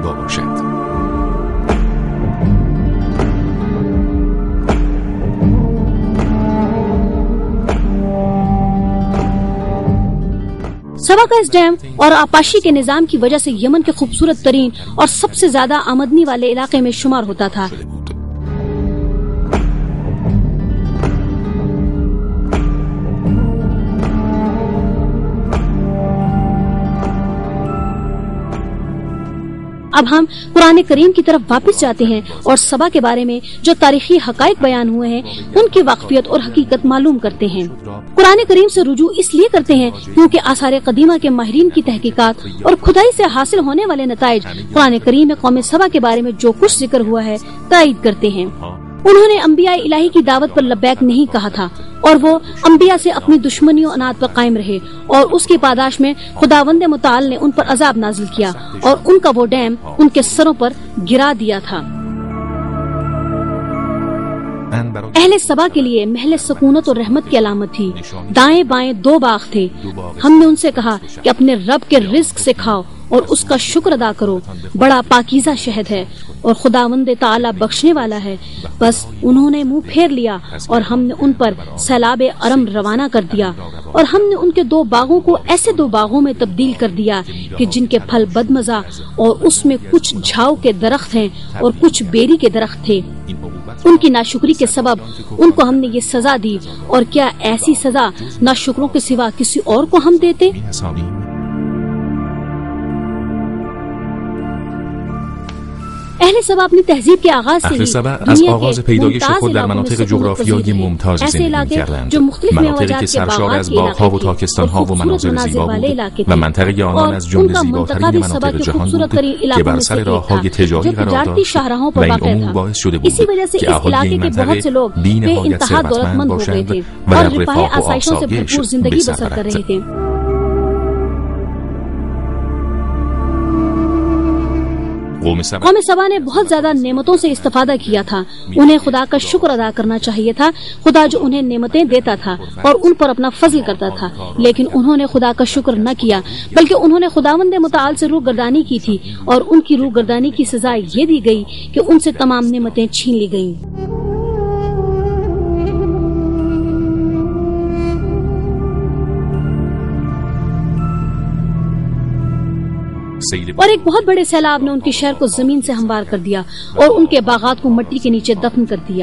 سبا کا اس ڈیم اور آبپاشی کے نظام کی وجہ سے یمن کے خوبصورت ترین اور سب سے زیادہ آمدنی والے علاقے میں شمار ہوتا تھا۔ اب ہم قرآن کریم کی طرف واپس جاتے ہیں اور سبا کے بارے میں جو تاریخی حقائق بیان ہوئے ہیں ان کی واقفیت اور حقیقت معلوم کرتے ہیں۔ قرآن کریم سے رجوع اس لیے کرتے ہیں کیونکہ آثار قدیمہ کے ماہرین کی تحقیقات اور کھدائی سے حاصل ہونے والے نتائج قرآن کریم میں قوم سبا کے بارے میں جو کچھ ذکر ہوا ہے تائید کرتے ہیں۔ انہوں نے انبیاء الہی کی دعوت پر لبیک نہیں کہا تھا، اور وہ انبیاء سے اپنی دشمنی و عناد پر قائم رہے، اور اس کی پاداش میں خداوند متعال نے ان پر عذاب نازل کیا اور ان کا وہ ڈیم ان کے سروں پر گرا دیا تھا۔ اہل سبا کے لیے محل سکونت اور رحمت کی علامت تھی۔ دائیں بائیں دو باغ تھے۔ ہم نے ان سے کہا کہ اپنے رب کے رزق سے کھاؤ اور اس کا شکر ادا کرو، بڑا پاکیزہ شہد ہے اور خداوند تعالی بخشنے والا ہے۔ بس انہوں نے منہ پھیر لیا اور ہم نے ان پر سیلاب ارم روانہ کر دیا، اور ہم نے ان کے دو باغوں کو ایسے دو باغوں میں تبدیل کر دیا کہ جن کے پھل بدمزہ اور اس میں کچھ جھاؤ کے درخت ہیں اور کچھ بیری کے درخت تھے۔ ان کی ناشکری کے سبب ان کو ہم نے یہ سزا دی، اور کیا ایسی سزا ناشکروں کے سوا کسی اور کو ہم دیتے؟ اہل سبا اپنی تہذیب کے آغاز سے اهل سبا از آغاز پیدایش خود در مناطق جغرافیایی ممتازی زندگی می‌کردند، مناطقی که سرشار از باغ‌ها و تاکستان‌ها و مناظر زیبا بود و منطقه آنان از جمله زیباترین مناطق جهان بود که بر سر راه‌های تجاری قرار داشت و این امور باعث شده بود که اهالی این منطقه بی‌نهایت ثروتمند باشند و در رفاه و آسایش بسر قوم سبا نے بہت زیادہ نعمتوں سے استفادہ کیا تھا۔ انہیں خدا کا شکر ادا کرنا چاہیے تھا، خدا جو انہیں نعمتیں دیتا تھا اور ان پر اپنا فضل کرتا تھا، لیکن انہوں نے خدا کا شکر نہ کیا، بلکہ انہوں نے خداوند متعال سے روح گردانی کی تھی، اور ان کی روح گردانی کی سزا یہ دی گئی کہ ان سے تمام نعمتیں چھین لی گئیں۔ اور ایک بہت بڑے سیلاب نے ان کے شہر کو زمین سے ہموار کر دیا اور ان کے باغات کو مٹی کے نیچے دفن کر دیا۔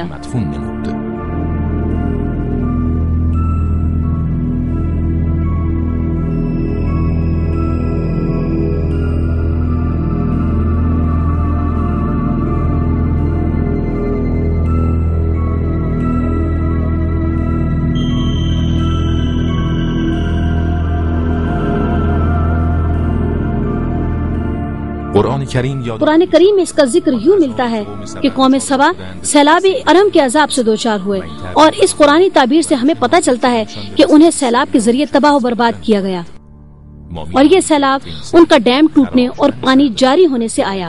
قرآن کریم میں اس کا ذکر یوں ملتا ہے کہ قوم سبا سیلاب ارم کے عذاب سے دوچار ہوئے، اور اس قرآنی تعبیر سے ہمیں پتہ چلتا ہے کہ انہیں سیلاب کے ذریعے تباہ و برباد کیا گیا، اور یہ سیلاب ان کا ڈیم ٹوٹنے اور پانی جاری ہونے سے آیا۔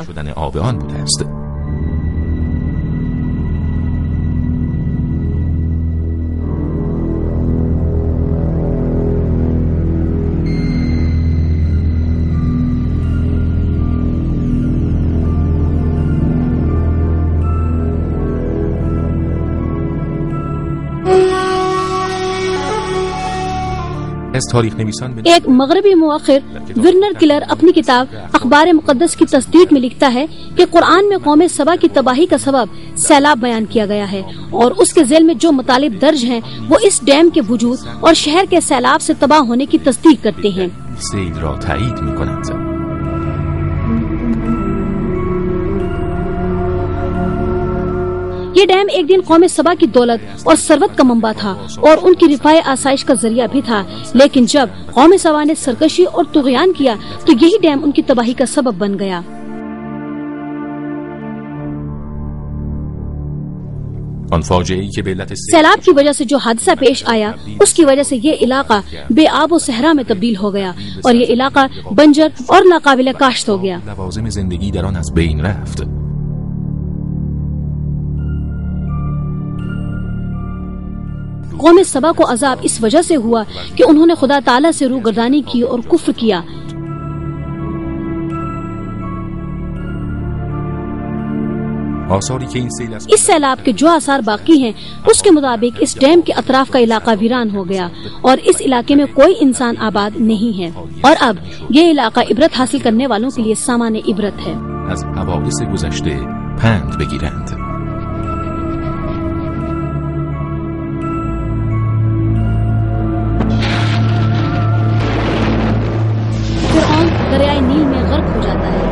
ایک مغربی مؤرخ ورنر کلر اپنی کتاب اخبار مقدس کی تصدیق میں لکھتا ہے کہ قرآن میں قوم سبا کی تباہی کا سبب سیلاب بیان کیا گیا ہے، اور اس کے ذیل میں جو مطالب درج ہیں وہ اس ڈیم کے وجود اور شہر کے سیلاب سے تباہ ہونے کی تصدیق کرتے ہیں۔ یہ ڈیم ایک دن قوم سبا کی دولت اور ثروت کا منبع تھا اور ان کی رفاہ آسائش کا ذریعہ بھی تھا، لیکن جب قوم سبا نے سرکشی اور طغیان کیا تو یہی ڈیم ان کی تباہی کا سبب بن گیا۔ سیلاب کی وجہ سے جو حادثہ پیش آیا اس کی وجہ سے یہ علاقہ بے آب و صحرا میں تبدیل ہو گیا اور یہ علاقہ بنجر اور ناقابل کاشت ہو گیا. قوم سبا کو عذاب اس وجہ سے ہوا کہ انہوں نے خدا تعالی سے روگردانی کی اور کفر کیا. اس سیلاب کے جو آثار باقی ہیں اس کے مطابق اس ڈیم کے اطراف کا علاقہ ویران ہو گیا اور اس علاقے میں کوئی انسان آباد نہیں ہے اور اب یہ علاقہ عبرت حاصل کرنے والوں کے لیے سامان عبرت ہے. فرعون دریائے نیل میں غرق ہو جاتا ہے.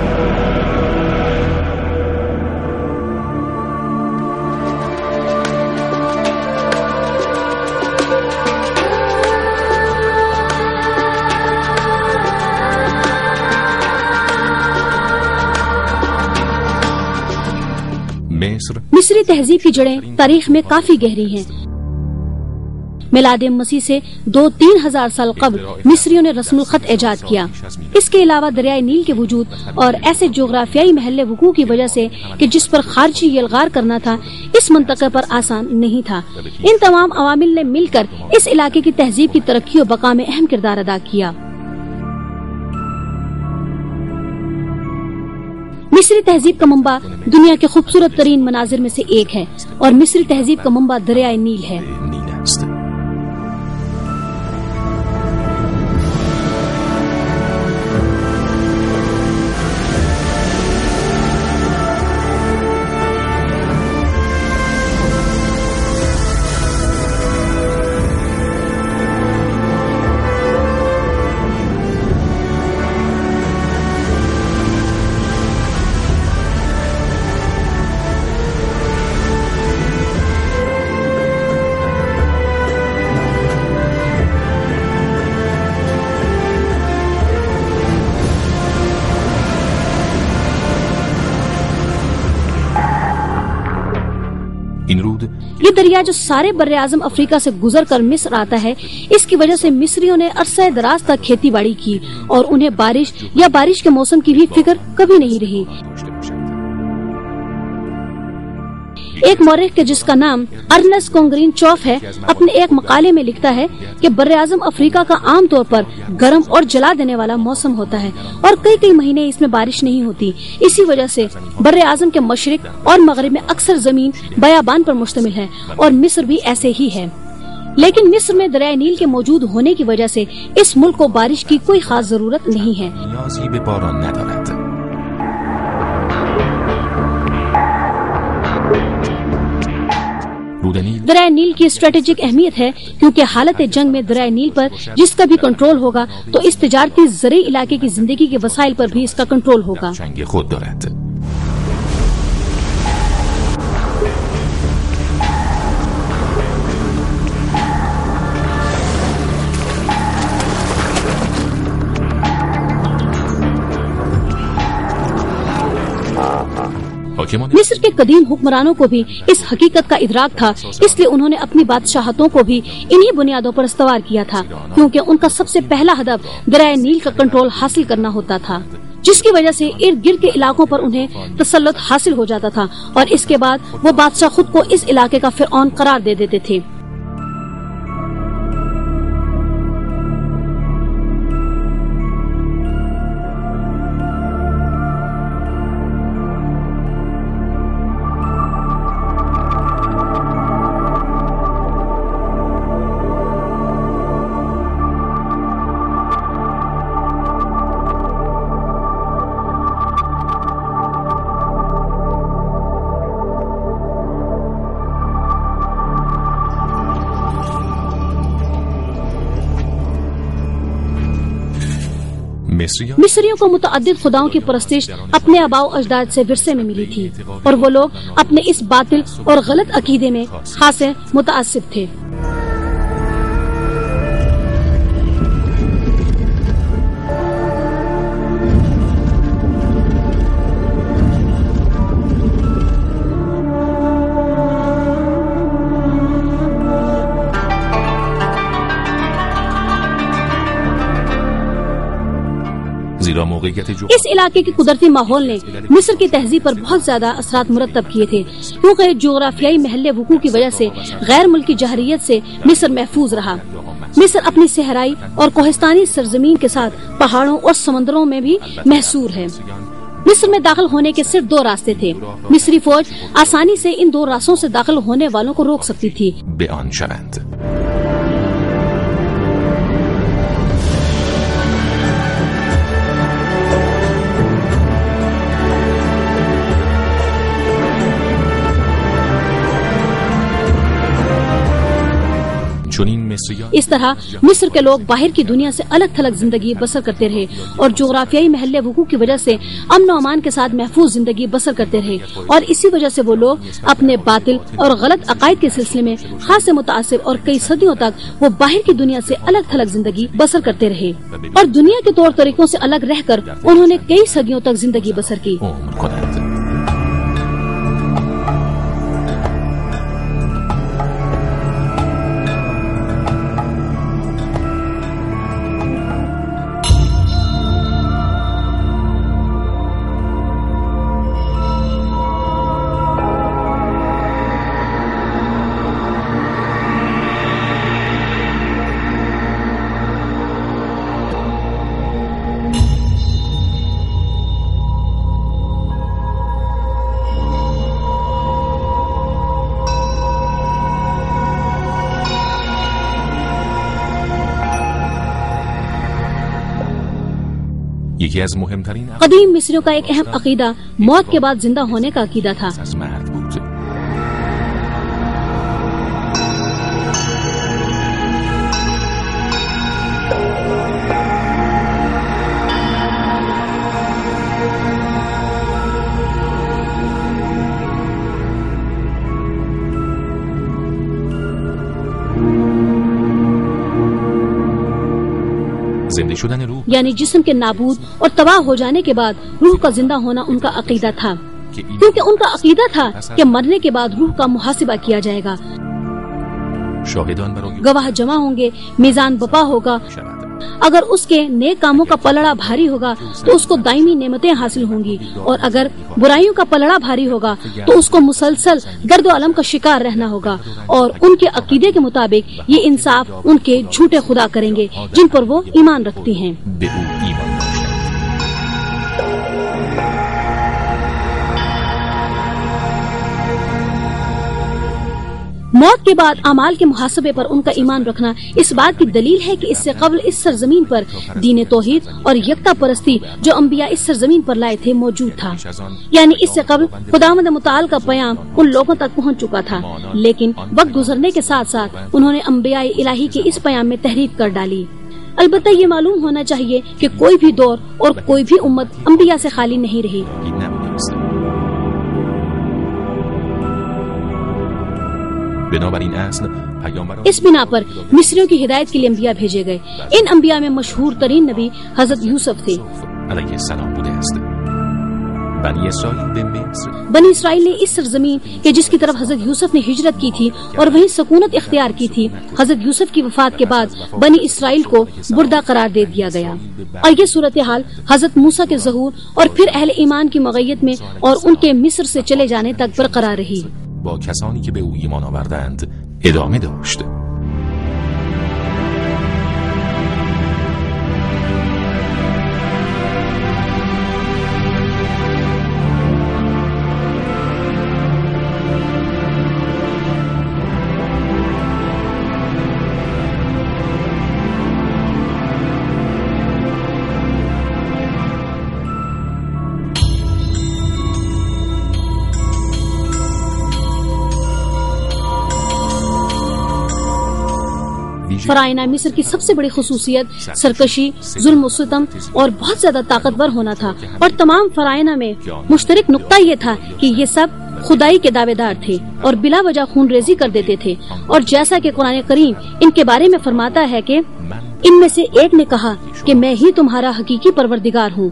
مصری تہذیب کی جڑیں تاریخ میں کافی گہری ہیں. میلاد مسیح سے دو تین ہزار سال قبل مصریوں نے رسم الخط ایجاد کیا. اس کے علاوہ دریائے نیل کے وجود اور ایسے جغرافیائی محل وقوع کی وجہ سے کہ جس پر خارجی یلغار کرنا تھا اس منطقے پر آسان نہیں تھا. ان تمام عوامل نے مل کر اس علاقے کی تہذیب کی ترقی و بقا میں اہم کردار ادا کیا. مصری تہذیب کا منبع دنیا کے خوبصورت ترین مناظر میں سے ایک ہے اور مصری تہذیب کا منبع دریائے نیل ہے. یہ دریا جو سارے بر اعظم افریقہ سے گزر کر مصر آتا ہے اس کی وجہ سے مصریوں نے عرصہ دراز تک کھیتی باڑی کی اور انہیں بارش یا بارش کے موسم کی بھی فکر کبھی نہیں رہی. ایک مورخ کے جس کا نام ارنسٹ کونگرین چوف ہے اپنے ایک مقالے میں لکھتا ہے کہ بر اعظم افریقہ کا عام طور پر گرم اور جلا دینے والا موسم ہوتا ہے اور کئی کئی مہینے اس میں بارش نہیں ہوتی. اسی وجہ سے بر اعظم کے مشرق اور مغرب میں اکثر زمین بیابان پر مشتمل ہے اور مصر بھی ایسے ہی ہے. لیکن مصر میں دریائے نیل کے موجود ہونے کی وجہ سے اس ملک کو بارش کی کوئی خاص ضرورت نہیں ہے. دریائے نیل کی اسٹریٹجک اہمیت ہے کیونکہ حالت جنگ میں دریائے نیل پر جس کا بھی کنٹرول ہوگا تو اس تجارتی زرعی علاقے کی زندگی کے وسائل پر بھی اس کا کنٹرول ہوگا. مصر کے قدیم حکمرانوں کو بھی اس حقیقت کا ادراک تھا اس لیے انہوں نے اپنی بادشاہتوں کو بھی انہی بنیادوں پر استوار کیا تھا کیونکہ ان کا سب سے پہلا ہدف دریائے نیل کا کنٹرول حاصل کرنا ہوتا تھا جس کی وجہ سے ارد گرد کے علاقوں پر انہیں تسلط حاصل ہو جاتا تھا اور اس کے بعد وہ بادشاہ خود کو اس علاقے کا فرعون قرار دے دیتے تھے. مصریوں کو متعدد خداؤں کی پرستش اپنے آباء و اجداد سے ورثے میں ملی تھی اور وہ لوگ اپنے اس باطل اور غلط عقیدے میں خاصے متعصب تھے. اس علاقے کے قدرتی ماحول نے مصر کی تہذیب پر بہت زیادہ اثرات مرتب کیے تھے، کیونکہ جغرافیائی محل وقوع کی وجہ سے غیر ملکی جہریت سے مصر محفوظ رہا۔ مصر اپنی صحرائی اور کوہستانی سرزمین کے ساتھ پہاڑوں اور سمندروں میں بھی محصور ہے۔ مصر میں داخل ہونے کے صرف دو راستے تھے۔ مصری فوج آسانی سے ان دو راستوں سے داخل ہونے والوں کو روک سکتی تھی۔ اس طرح مصر کے لوگ باہر کی دنیا سے الگ تھلگ زندگی بسر کرتے رہے اور جغرافیائی محل وقوع کی وجہ سے امن و امان کے ساتھ محفوظ زندگی بسر کرتے رہے، اور اسی وجہ سے وہ لوگ اپنے باطل اور غلط عقائد کے سلسلے میں خاص متاثر اور کئی صدیوں تک وہ باہر کی دنیا سے الگ تھلگ زندگی بسر کرتے رہے، اور دنیا کے طور طریقوں سے الگ رہ کر انہوں نے کئی صدیوں تک زندگی بسر کی۔ قدیم مصریوں کا ایک اہم عقیدہ موت کے بعد زندہ ہونے کا عقیدہ تھا۔ یعنی جسم کے نابود اور تباہ ہو جانے کے بعد روح کا زندہ ہونا ان کا عقیدہ تھا، کیونکہ ان کا عقیدہ تھا کہ مرنے کے بعد روح کا محاسبہ کیا جائے گا، گواہ جمع ہوں گے، میزان بپا ہوگا، اگر اس کے نیک کاموں کا پلڑا بھاری ہوگا تو اس کو دائمی نعمتیں حاصل ہوں گی، اور اگر برائیوں کا پلڑا بھاری ہوگا تو اس کو مسلسل گرد و علم کا شکار رہنا ہوگا، اور ان کے عقیدے کے مطابق یہ انصاف ان کے جھوٹے خدا کریں گے جن پر وہ ایمان رکھتی ہیں۔ موت کے بعد اعمال کے محاسبے پر ان کا ایمان رکھنا اس بات کی دلیل ہے کہ اس سے قبل اس سرزمین پر دین توحید اور یکتا پرستی جو انبیاء اس سرزمین پر لائے تھے موجود تھا، یعنی اس سے قبل خداوند متعال کا پیام ان لوگوں تک پہنچ چکا تھا، لیکن وقت گزرنے کے ساتھ ساتھ انہوں نے انبیاء الہی کے اس پیام میں تحریف کر ڈالی۔ البتہ یہ معلوم ہونا چاہیے کہ کوئی بھی دور اور کوئی بھی امت انبیاء سے خالی نہیں رہی۔ اس بنا پر مصریوں کی ہدایت کے لیے انبیاء بھیجے گئے۔ ان انبیاء میں مشہور ترین نبی حضرت یوسف تھے۔ بنی اسرائیل نے اس سرزمین کے جس کی طرف حضرت یوسف نے ہجرت کی تھی اور وہیں سکونت اختیار کی تھی، حضرت یوسف کی وفات کے بعد بنی اسرائیل کو بردہ قرار دے دیا گیا، اور یہ صورتحال حضرت موسیٰ کے ظہور اور پھر اہل ایمان کی مغیت میں اور ان کے مصر سے چلے جانے تک برقرار رہی۔ با کسانی که به او ایمان آوردند ادامه داشت. فرائنہ مصر کی سب سے بڑی خصوصیت سرکشی، ظلم و ستم اور بہت زیادہ طاقتور ہونا تھا، اور تمام فرائنہ میں مشترک نقطہ یہ تھا کہ یہ سب خدائی کے دعوے دار تھے اور بلا وجہ خون ریزی کر دیتے تھے، اور جیسا کہ قرآن کریم ان کے بارے میں فرماتا ہے کہ ان میں سے ایک نے کہا کہ میں ہی تمہارا حقیقی پروردگار ہوں۔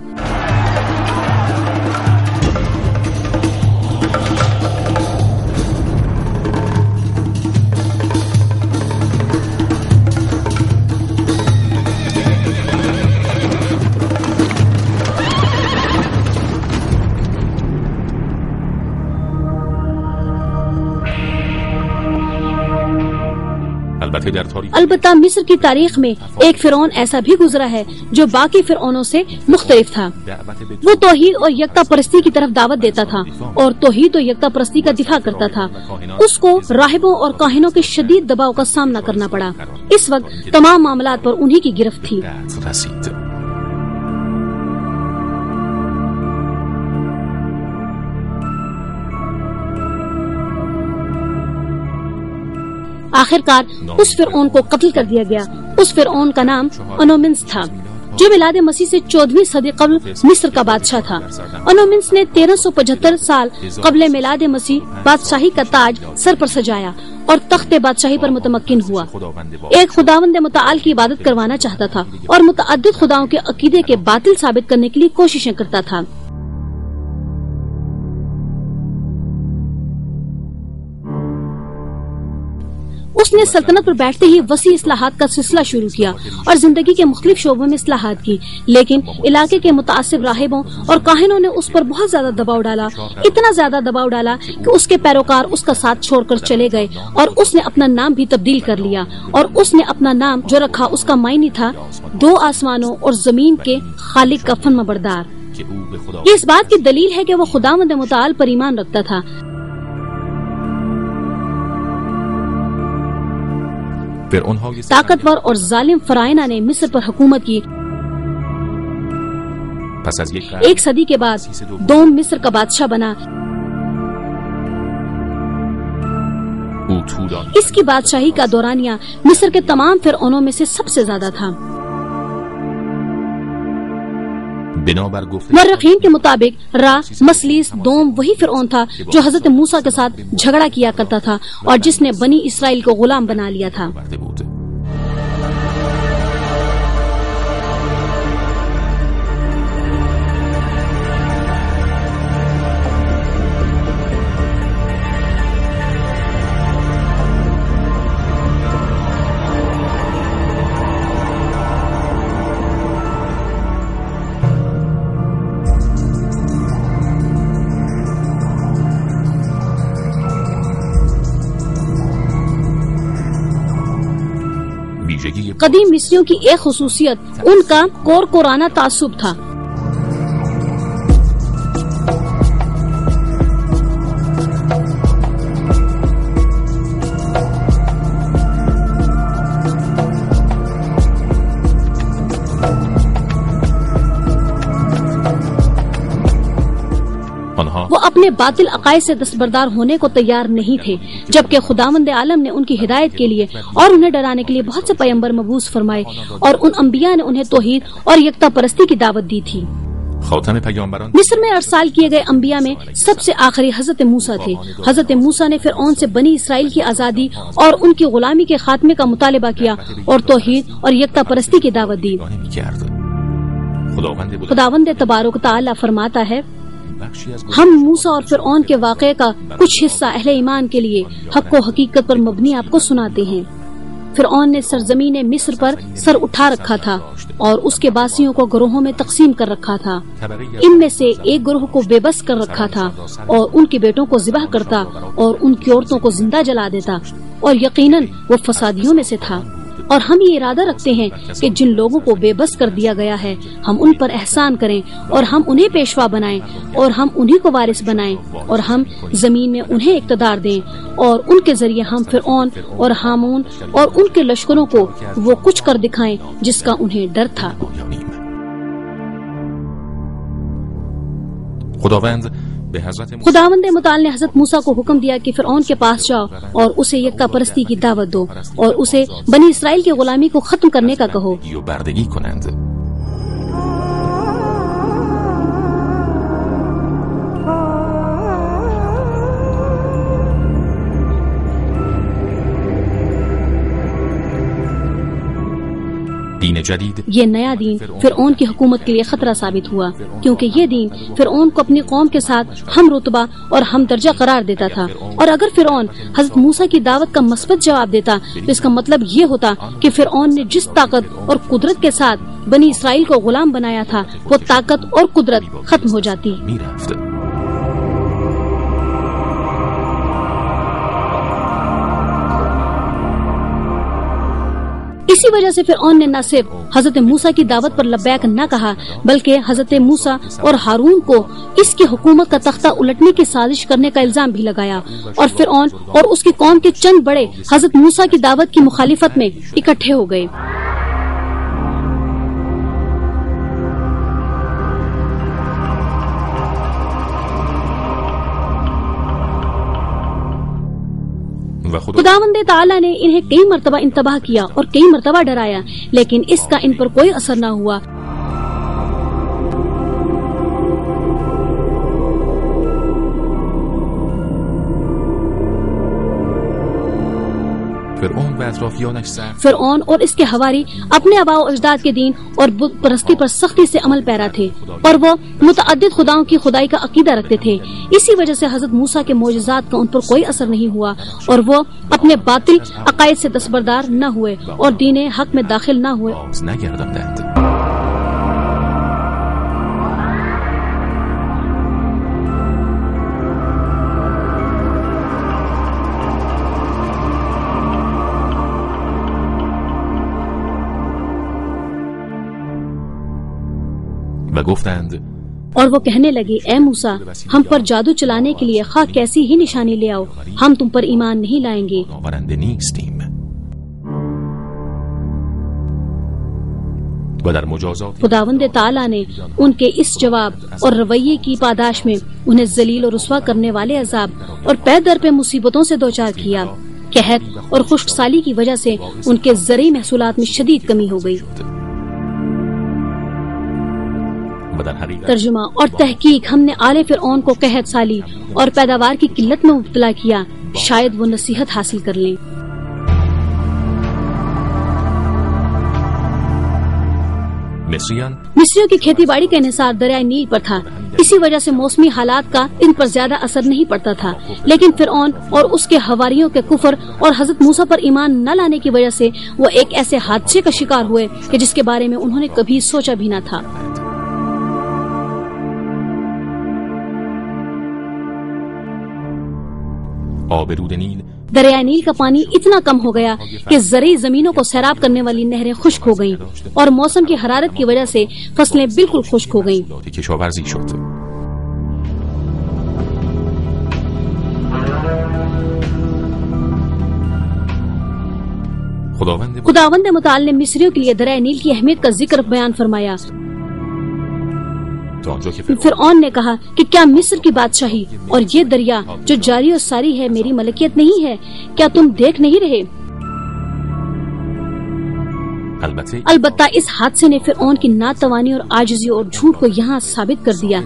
البتہ مصر کی تاریخ میں ایک فرعون ایسا بھی گزرا ہے جو باقی فرعونوں سے مختلف تھا. وہ توحید اور یکتا پرستی کی طرف دعوت دیتا تھا اور توحید اور یکتا پرستی کا دفاع کرتا تھا. اس کو راہبوں اور کاہنوں کے شدید دباؤ کا سامنا کرنا پڑا. اس وقت تمام معاملات پر انہی کی گرفت تھی. آخر کار اس فرعون کو قتل کر دیا گیا. اس فرعون کا نام انومنس تھا جو میلاد مسیح سے چودہویں صدی قبل مصر کا بادشاہ تھا. انومنس نے تیرہ سو پچہتر سال قبل میلاد مسیح بادشاہی کا تاج سر پر سجایا اور تخت بادشاہی پر متمکن ہوا. ایک خداوند متعال کی عبادت کروانا چاہتا تھا اور متعدد خداؤں کے عقیدے کے باطل ثابت کرنے کے لیے کوششیں کرتا تھا. اس نے سلطنت پر بیٹھتے ہی وسیع اصلاحات کا سلسلہ شروع کیا اور زندگی کے مختلف شعبوں میں اصلاحات کی. لیکن علاقے کے متعصب راہبوں اور کاہنوں نے اس پر بہت زیادہ دباؤ ڈالا. اتنا زیادہ دباؤ ڈالا کہ اس کے پیروکار اس کا ساتھ چھوڑ کر چلے گئے اور اس نے اپنا نام بھی تبدیل کر لیا. اور اس نے اپنا نام جو رکھا اس کا معنی تھا دو آسمانوں اور زمین کے خالق کا فرما بردار. یہ اس بات کی دلیل ہے کہ وہ خداوند متعال پر ایمان رکھتا تھا. طاقتور اور ظالم فرعونہ نے مصر پر حکومت کی. ایک صدی کے بعد دوم مصر کا بادشاہ بنا. اس کی بادشاہی کا دورانیہ مصر کے تمام فرعونوں میں سے سب سے زیادہ تھا. مورخین کے مطابق را مسلیس دوم وہی فرعون تھا جو حضرت موسیٰ کے ساتھ جھگڑا کیا کرتا تھا اور جس نے بنی اسرائیل کو غلام بنا لیا تھا. قدیم مصریوں کی ایک خصوصیت ان کا کورکورانہ تعصب تھا. وہ اپنے باطل عقائد سے دستبردار ہونے کو تیار نہیں تھے جبکہ خداوند عالم نے ان کی ہدایت کے لیے اور انہیں ڈرانے کے لیے بہت سے پیغمبر مبعوث فرمائے اور ان انبیاء نے انہیں توحید اور یکتا پرستی کی دعوت دی تھی. مصر میں ارسال کیے گئے انبیاء میں سب سے آخری حضرت موسیٰ تھے. حضرت موسیٰ نے فرعون سے بنی اسرائیل کی آزادی اور ان کی غلامی کے خاتمے کا مطالبہ کیا اور توحید اور یکتا پرستی کی دعوت دی. خداوند تبارک تعالی فرماتا ہے ہم موسیٰ اور فرعون کے واقعے کا کچھ حصہ اہل ایمان کے لیے حق و حقیقت پر مبنی آپ کو سناتے ہیں. فرعون نے سرزمین مصر پر سر اٹھا رکھا تھا اور اس کے باسیوں کو گروہوں میں تقسیم کر رکھا تھا. ان میں سے ایک گروہ کو بے بس کر رکھا تھا اور ان کے بیٹوں کو ذبح کرتا اور ان کی عورتوں کو زندہ جلا دیتا اور یقیناً وہ فسادیوں میں سے تھا. اور ہم یہ ارادہ رکھتے ہیں کہ جن لوگوں کو بے بس کر دیا گیا ہے ہم ان پر احسان کریں اور ہم انہیں پیشوا بنائیں اور ہم انہیں کو وارث بنائیں اور ہم زمین میں انہیں اقتدار دیں اور ان کے ذریعے ہم فرعون اور ہامون اور ان کے لشکروں کو وہ کچھ کر دکھائیں جس کا انہیں ڈر تھا. خداوند متعال نے حضرت موسیٰ کو حکم دیا کہ فرعون کے پاس جاؤ اور اسے یکتا پرستی کی دعوت دو اور اسے بنی اسرائیل کی غلامی کو ختم کرنے کا کہو. یہ نیا دین فرعون کی حکومت کے لیے خطرہ ثابت ہوا کیونکہ یہ دین فرعون کو اپنی قوم کے ساتھ ہم رتبہ اور ہم درجہ قرار دیتا تھا. اور اگر فرعون حضرت موسیٰ کی دعوت کا مثبت جواب دیتا تو اس کا مطلب یہ ہوتا کہ فرعون نے جس طاقت اور قدرت کے ساتھ بنی اسرائیل کو غلام بنایا تھا وہ طاقت اور قدرت ختم ہو جاتی. اسی وجہ سے فرعون نے نہ صرف حضرت موسیٰ کی دعوت پر لبیک نہ کہا بلکہ حضرت موسیٰ اور ہارون کو اس کی حکومت کا تختہ الٹنے کی سازش کرنے کا الزام بھی لگایا، اور فرعون اور اس کی قوم کے چند بڑے حضرت موسیٰ کی دعوت کی مخالفت میں اکٹھے ہو گئے۔ خداوند تعالیٰ نے انہیں کئی مرتبہ انتباہ کیا اور کئی مرتبہ ڈرایا، لیکن اس کا ان پر کوئی اثر نہ ہوا۔ فرعون اور اس کے حواری اپنے آباء و اجداد کے دین اور بت پرستی پر سختی سے عمل پیرا تھے، اور وہ متعدد خداؤں کی خدائی کا عقیدہ رکھتے تھے۔ اسی وجہ سے حضرت موسیٰ کے معجزات کا ان پر کوئی اثر نہیں ہوا، اور وہ اپنے باطل عقائد سے دستبردار نہ ہوئے اور دین حق میں داخل نہ ہوئے۔ اور وہ کہنے لگے، اے موسیٰ، ہم پر جادو چلانے کے لیے خواہ کیسی ہی نشانی لے آؤ، ہم تم پر ایمان نہیں لائیں گے۔ خداوند تعالیٰ نے ان کے اس جواب اور رویے کی پاداش میں انہیں ذلیل اور رسوا کرنے والے عذاب اور پے در پہ مصیبتوں سے دوچار کیا۔ قحط اور خشک سالی کی وجہ سے ان کے زرعی محصولات میں شدید کمی ہو گئی۔ ترجمہ اور تحقیق، ہم نے آل فرعون کو قحط سالی اور پیداوار کی قلت میں مبتلا کیا، شاید وہ نصیحت حاصل کر لیں۔ مصریوں کی کھیتی باڑی کا انحصار دریائے نیل پر تھا، اسی وجہ سے موسمی حالات کا ان پر زیادہ اثر نہیں پڑتا تھا، لیکن فرعون اور اس کے حواریوں کے کفر اور حضرت موسیٰ پر ایمان نہ لانے کی وجہ سے وہ ایک ایسے حادثے کا شکار ہوئے کہ جس کے بارے میں انہوں نے کبھی سوچا بھی نہ تھا۔ دریائے نیل کا پانی اتنا کم ہو گیا کہ زرعی زمینوں کو سیراب کرنے والی نہریں خشک ہو گئیں، اور موسم کی حرارت کی وجہ سے فصلیں بالکل خشک ہو گئیں۔ خداوند متعال نے مصریوں کے لیے دریائے نیل کی اہمیت کا ذکر بیان فرمایا۔ فرعون نے کہا کہ کیا مصر کی بادشاہی اور یہ دریا جو جاری اور ساری ہے میری ملکیت نہیں ہے؟ کیا تم دیکھ نہیں رہے؟ البتہ اس حادثے نے فرعون کی ناتوانی اور عاجزی اور جھوٹ کو یہاں ثابت کر دیا۔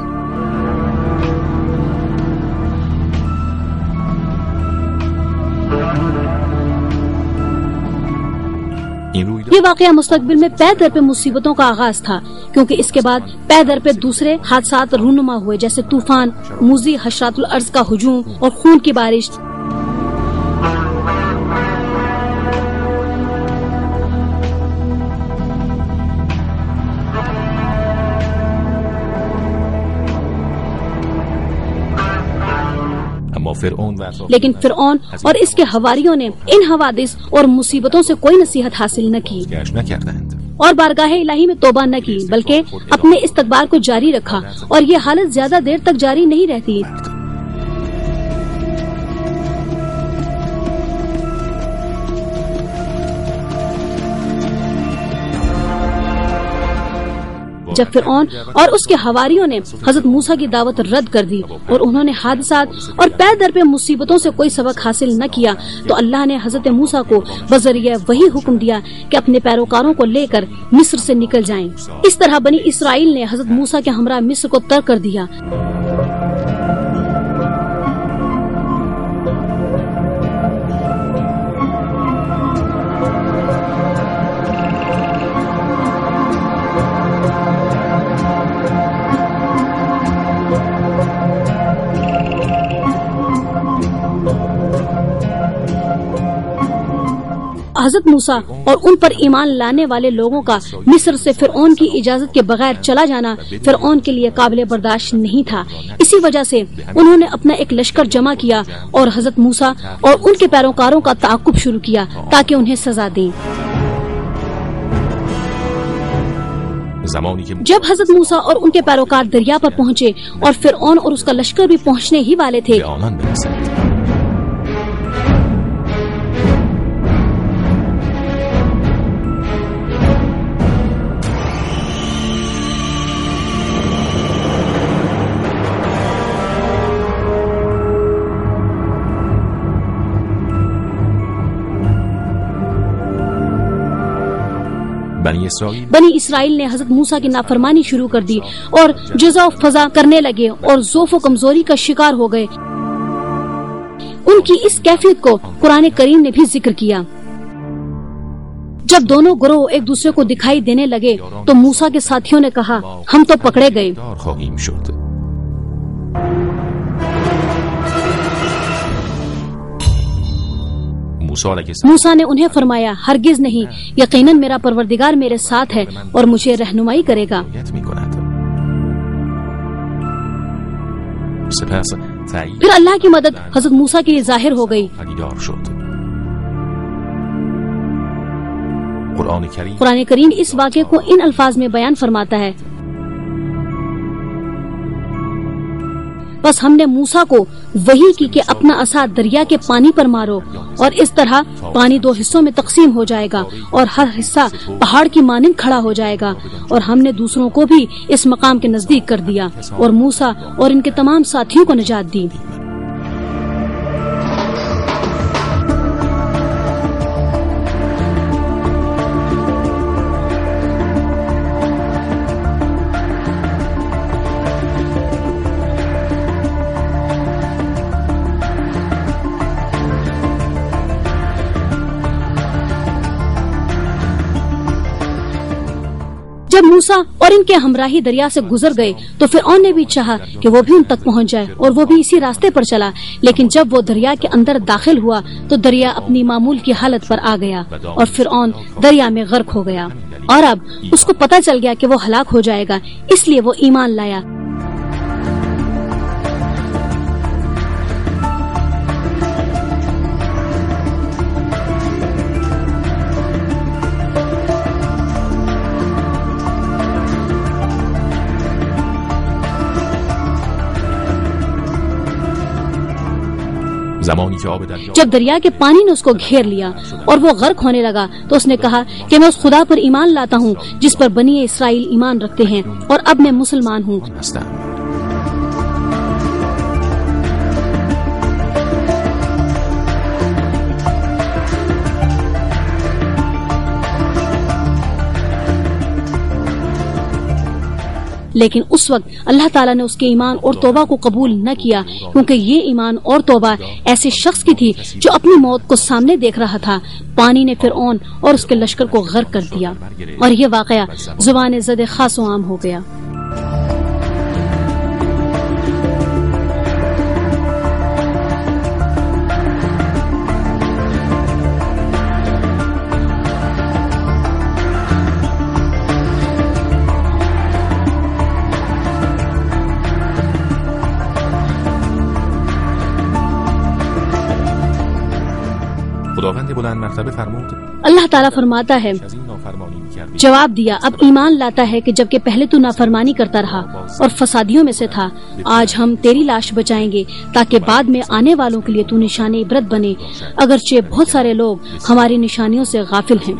یہ واقعہ مستقبل میں پے در پہ مصیبتوں کا آغاز تھا، کیونکہ اس کے بعد پے در پہ دوسرے حادثات رونما ہوئے، جیسے طوفان، موذی حشرات الارض کا ہجوم اور خون کی بارش۔ لیکن فرعون اور اس کے حواریوں نے ان حوادث اور مصیبتوں سے کوئی نصیحت حاصل نہ کی اور بارگاہ الہی میں توبہ نہ کی، بلکہ اپنے استکبار کو جاری رکھا، اور یہ حالت زیادہ دیر تک جاری نہیں رہتی۔ جب فرعون اور اس کے حواریوں نے حضرت موسیٰ کی دعوت رد کر دی اور انہوں نے حادثات اور پے در پہ مصیبتوں سے کوئی سبق حاصل نہ کیا، تو اللہ نے حضرت موسیٰ کو بذریعہ وہی حکم دیا کہ اپنے پیروکاروں کو لے کر مصر سے نکل جائیں۔ اس طرح بنی اسرائیل نے حضرت موسیٰ کے ہمراہ مصر کو ترک کر دیا۔ حضرت موسیٰ اور ان پر ایمان لانے والے لوگوں کا مصر سے فرعون کی اجازت کے بغیر چلا جانا فرعون کے لیے قابل برداشت نہیں تھا۔ اسی وجہ سے انہوں نے اپنا ایک لشکر جمع کیا اور حضرت موسیٰ اور ان کے پیروکاروں کا تعاقب شروع کیا تاکہ انہیں سزا دیں۔ جب حضرت موسیٰ اور ان کے پیروکار دریا پر پہنچے اور فرعون اور اس کا لشکر بھی پہنچنے ہی والے تھے، بنی اسرائیل نے حضرت موسیٰ کی نافرمانی شروع کر دی اور جزا و فضا کرنے لگے اور ضعف و کمزوری کا شکار ہو گئے۔ ان کی اس کیفیت کو قرآن کریم نے بھی ذکر کیا۔ جب دونوں گروہ ایک دوسرے کو دکھائی دینے لگے تو موسیٰ کے ساتھیوں نے کہا، ہم تو پکڑے گئے۔ موسیٰ نے انہیں فرمایا، ہرگز نہیں، یقیناً میرا پروردگار میرے ساتھ ہے اور مجھے رہنمائی کرے گا۔ پھر اللہ کی مدد حضرت موسیٰ کے لیے ظاہر ہو گئی۔ قرآن کریم اس واقعے کو ان الفاظ میں بیان فرماتا ہے، بس ہم نے موسیٰ کو وحی کی کہ اپنا عصا دریا کے پانی پر مارو، اور اس طرح پانی دو حصوں میں تقسیم ہو جائے گا اور ہر حصہ پہاڑ کی مانند کھڑا ہو جائے گا، اور ہم نے دوسروں کو بھی اس مقام کے نزدیک کر دیا اور موسیٰ اور ان کے تمام ساتھیوں کو نجات دی۔ جب موسیٰ اور ان کے ہمراہی دریا سے گزر گئے تو فرعون نے بھی چاہا کہ وہ بھی ان تک پہنچ جائے اور وہ بھی اسی راستے پر چلا، لیکن جب وہ دریا کے اندر داخل ہوا تو دریا اپنی معمول کی حالت پر آ گیا اور فرعون دریا میں غرق ہو گیا، اور اب اس کو پتہ چل گیا کہ وہ ہلاک ہو جائے گا، اس لیے وہ ایمان لایا۔ جب دریا کے پانی نے اس کو گھیر لیا اور وہ غرق ہونے لگا تو اس نے کہا کہ میں اس خدا پر ایمان لاتا ہوں جس پر بنی اسرائیل ایمان رکھتے ہیں، اور اب میں مسلمان ہوں۔ لیکن اس وقت اللہ تعالیٰ نے اس کے ایمان اور توبہ کو قبول نہ کیا، کیونکہ یہ ایمان اور توبہ ایسے شخص کی تھی جو اپنی موت کو سامنے دیکھ رہا تھا۔ پانی نے فرعون اور اس کے لشکر کو غرق کر دیا، اور یہ واقعہ زبان زد خاص و عام ہو گیا۔ اللہ تعالیٰ فرماتا ہے، جواب دیا، اب ایمان لاتا ہے کہ جبکہ پہلے تو نافرمانی کرتا رہا اور فسادیوں میں سے تھا، آج ہم تیری لاش بچائیں گے تاکہ بعد میں آنے والوں کے لیے تو نشان عبرت بنے، اگرچہ بہت سارے لوگ ہماری نشانیوں سے غافل ہیں۔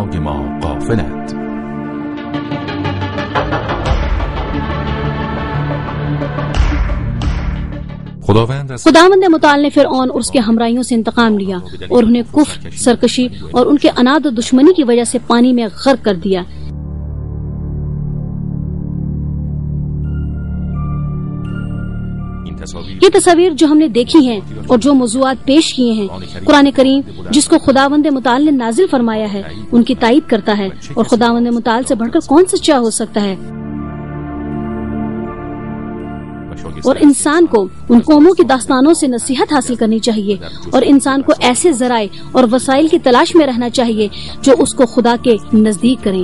خداوند متعال نے فرعون اور اس کے ہمراہیوں سے انتقام لیا اور انہیں کفر، سرکشی اور ان کے اناد و دشمنی کی وجہ سے پانی میں غرق کر دیا۔ یہ تصاویر جو ہم نے دیکھی ہیں اور جو موضوعات پیش کیے ہیں، قرآن کریم جس کو خداوند متعال نے نازل فرمایا ہے ان کی تائید کرتا ہے، اور خداوند متعال سے بڑھ کر کون سچا ہو سکتا ہے؟ اور انسان کو ان قوموں کی داستانوں سے نصیحت حاصل کرنی چاہیے، اور انسان کو ایسے ذرائع اور وسائل کی تلاش میں رہنا چاہیے جو اس کو خدا کے نزدیک کریں۔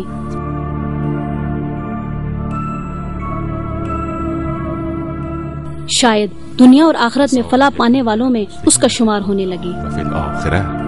شاید دنیا اور آخرت میں فلاح پانے والوں میں اس کا شمار ہونے لگے۔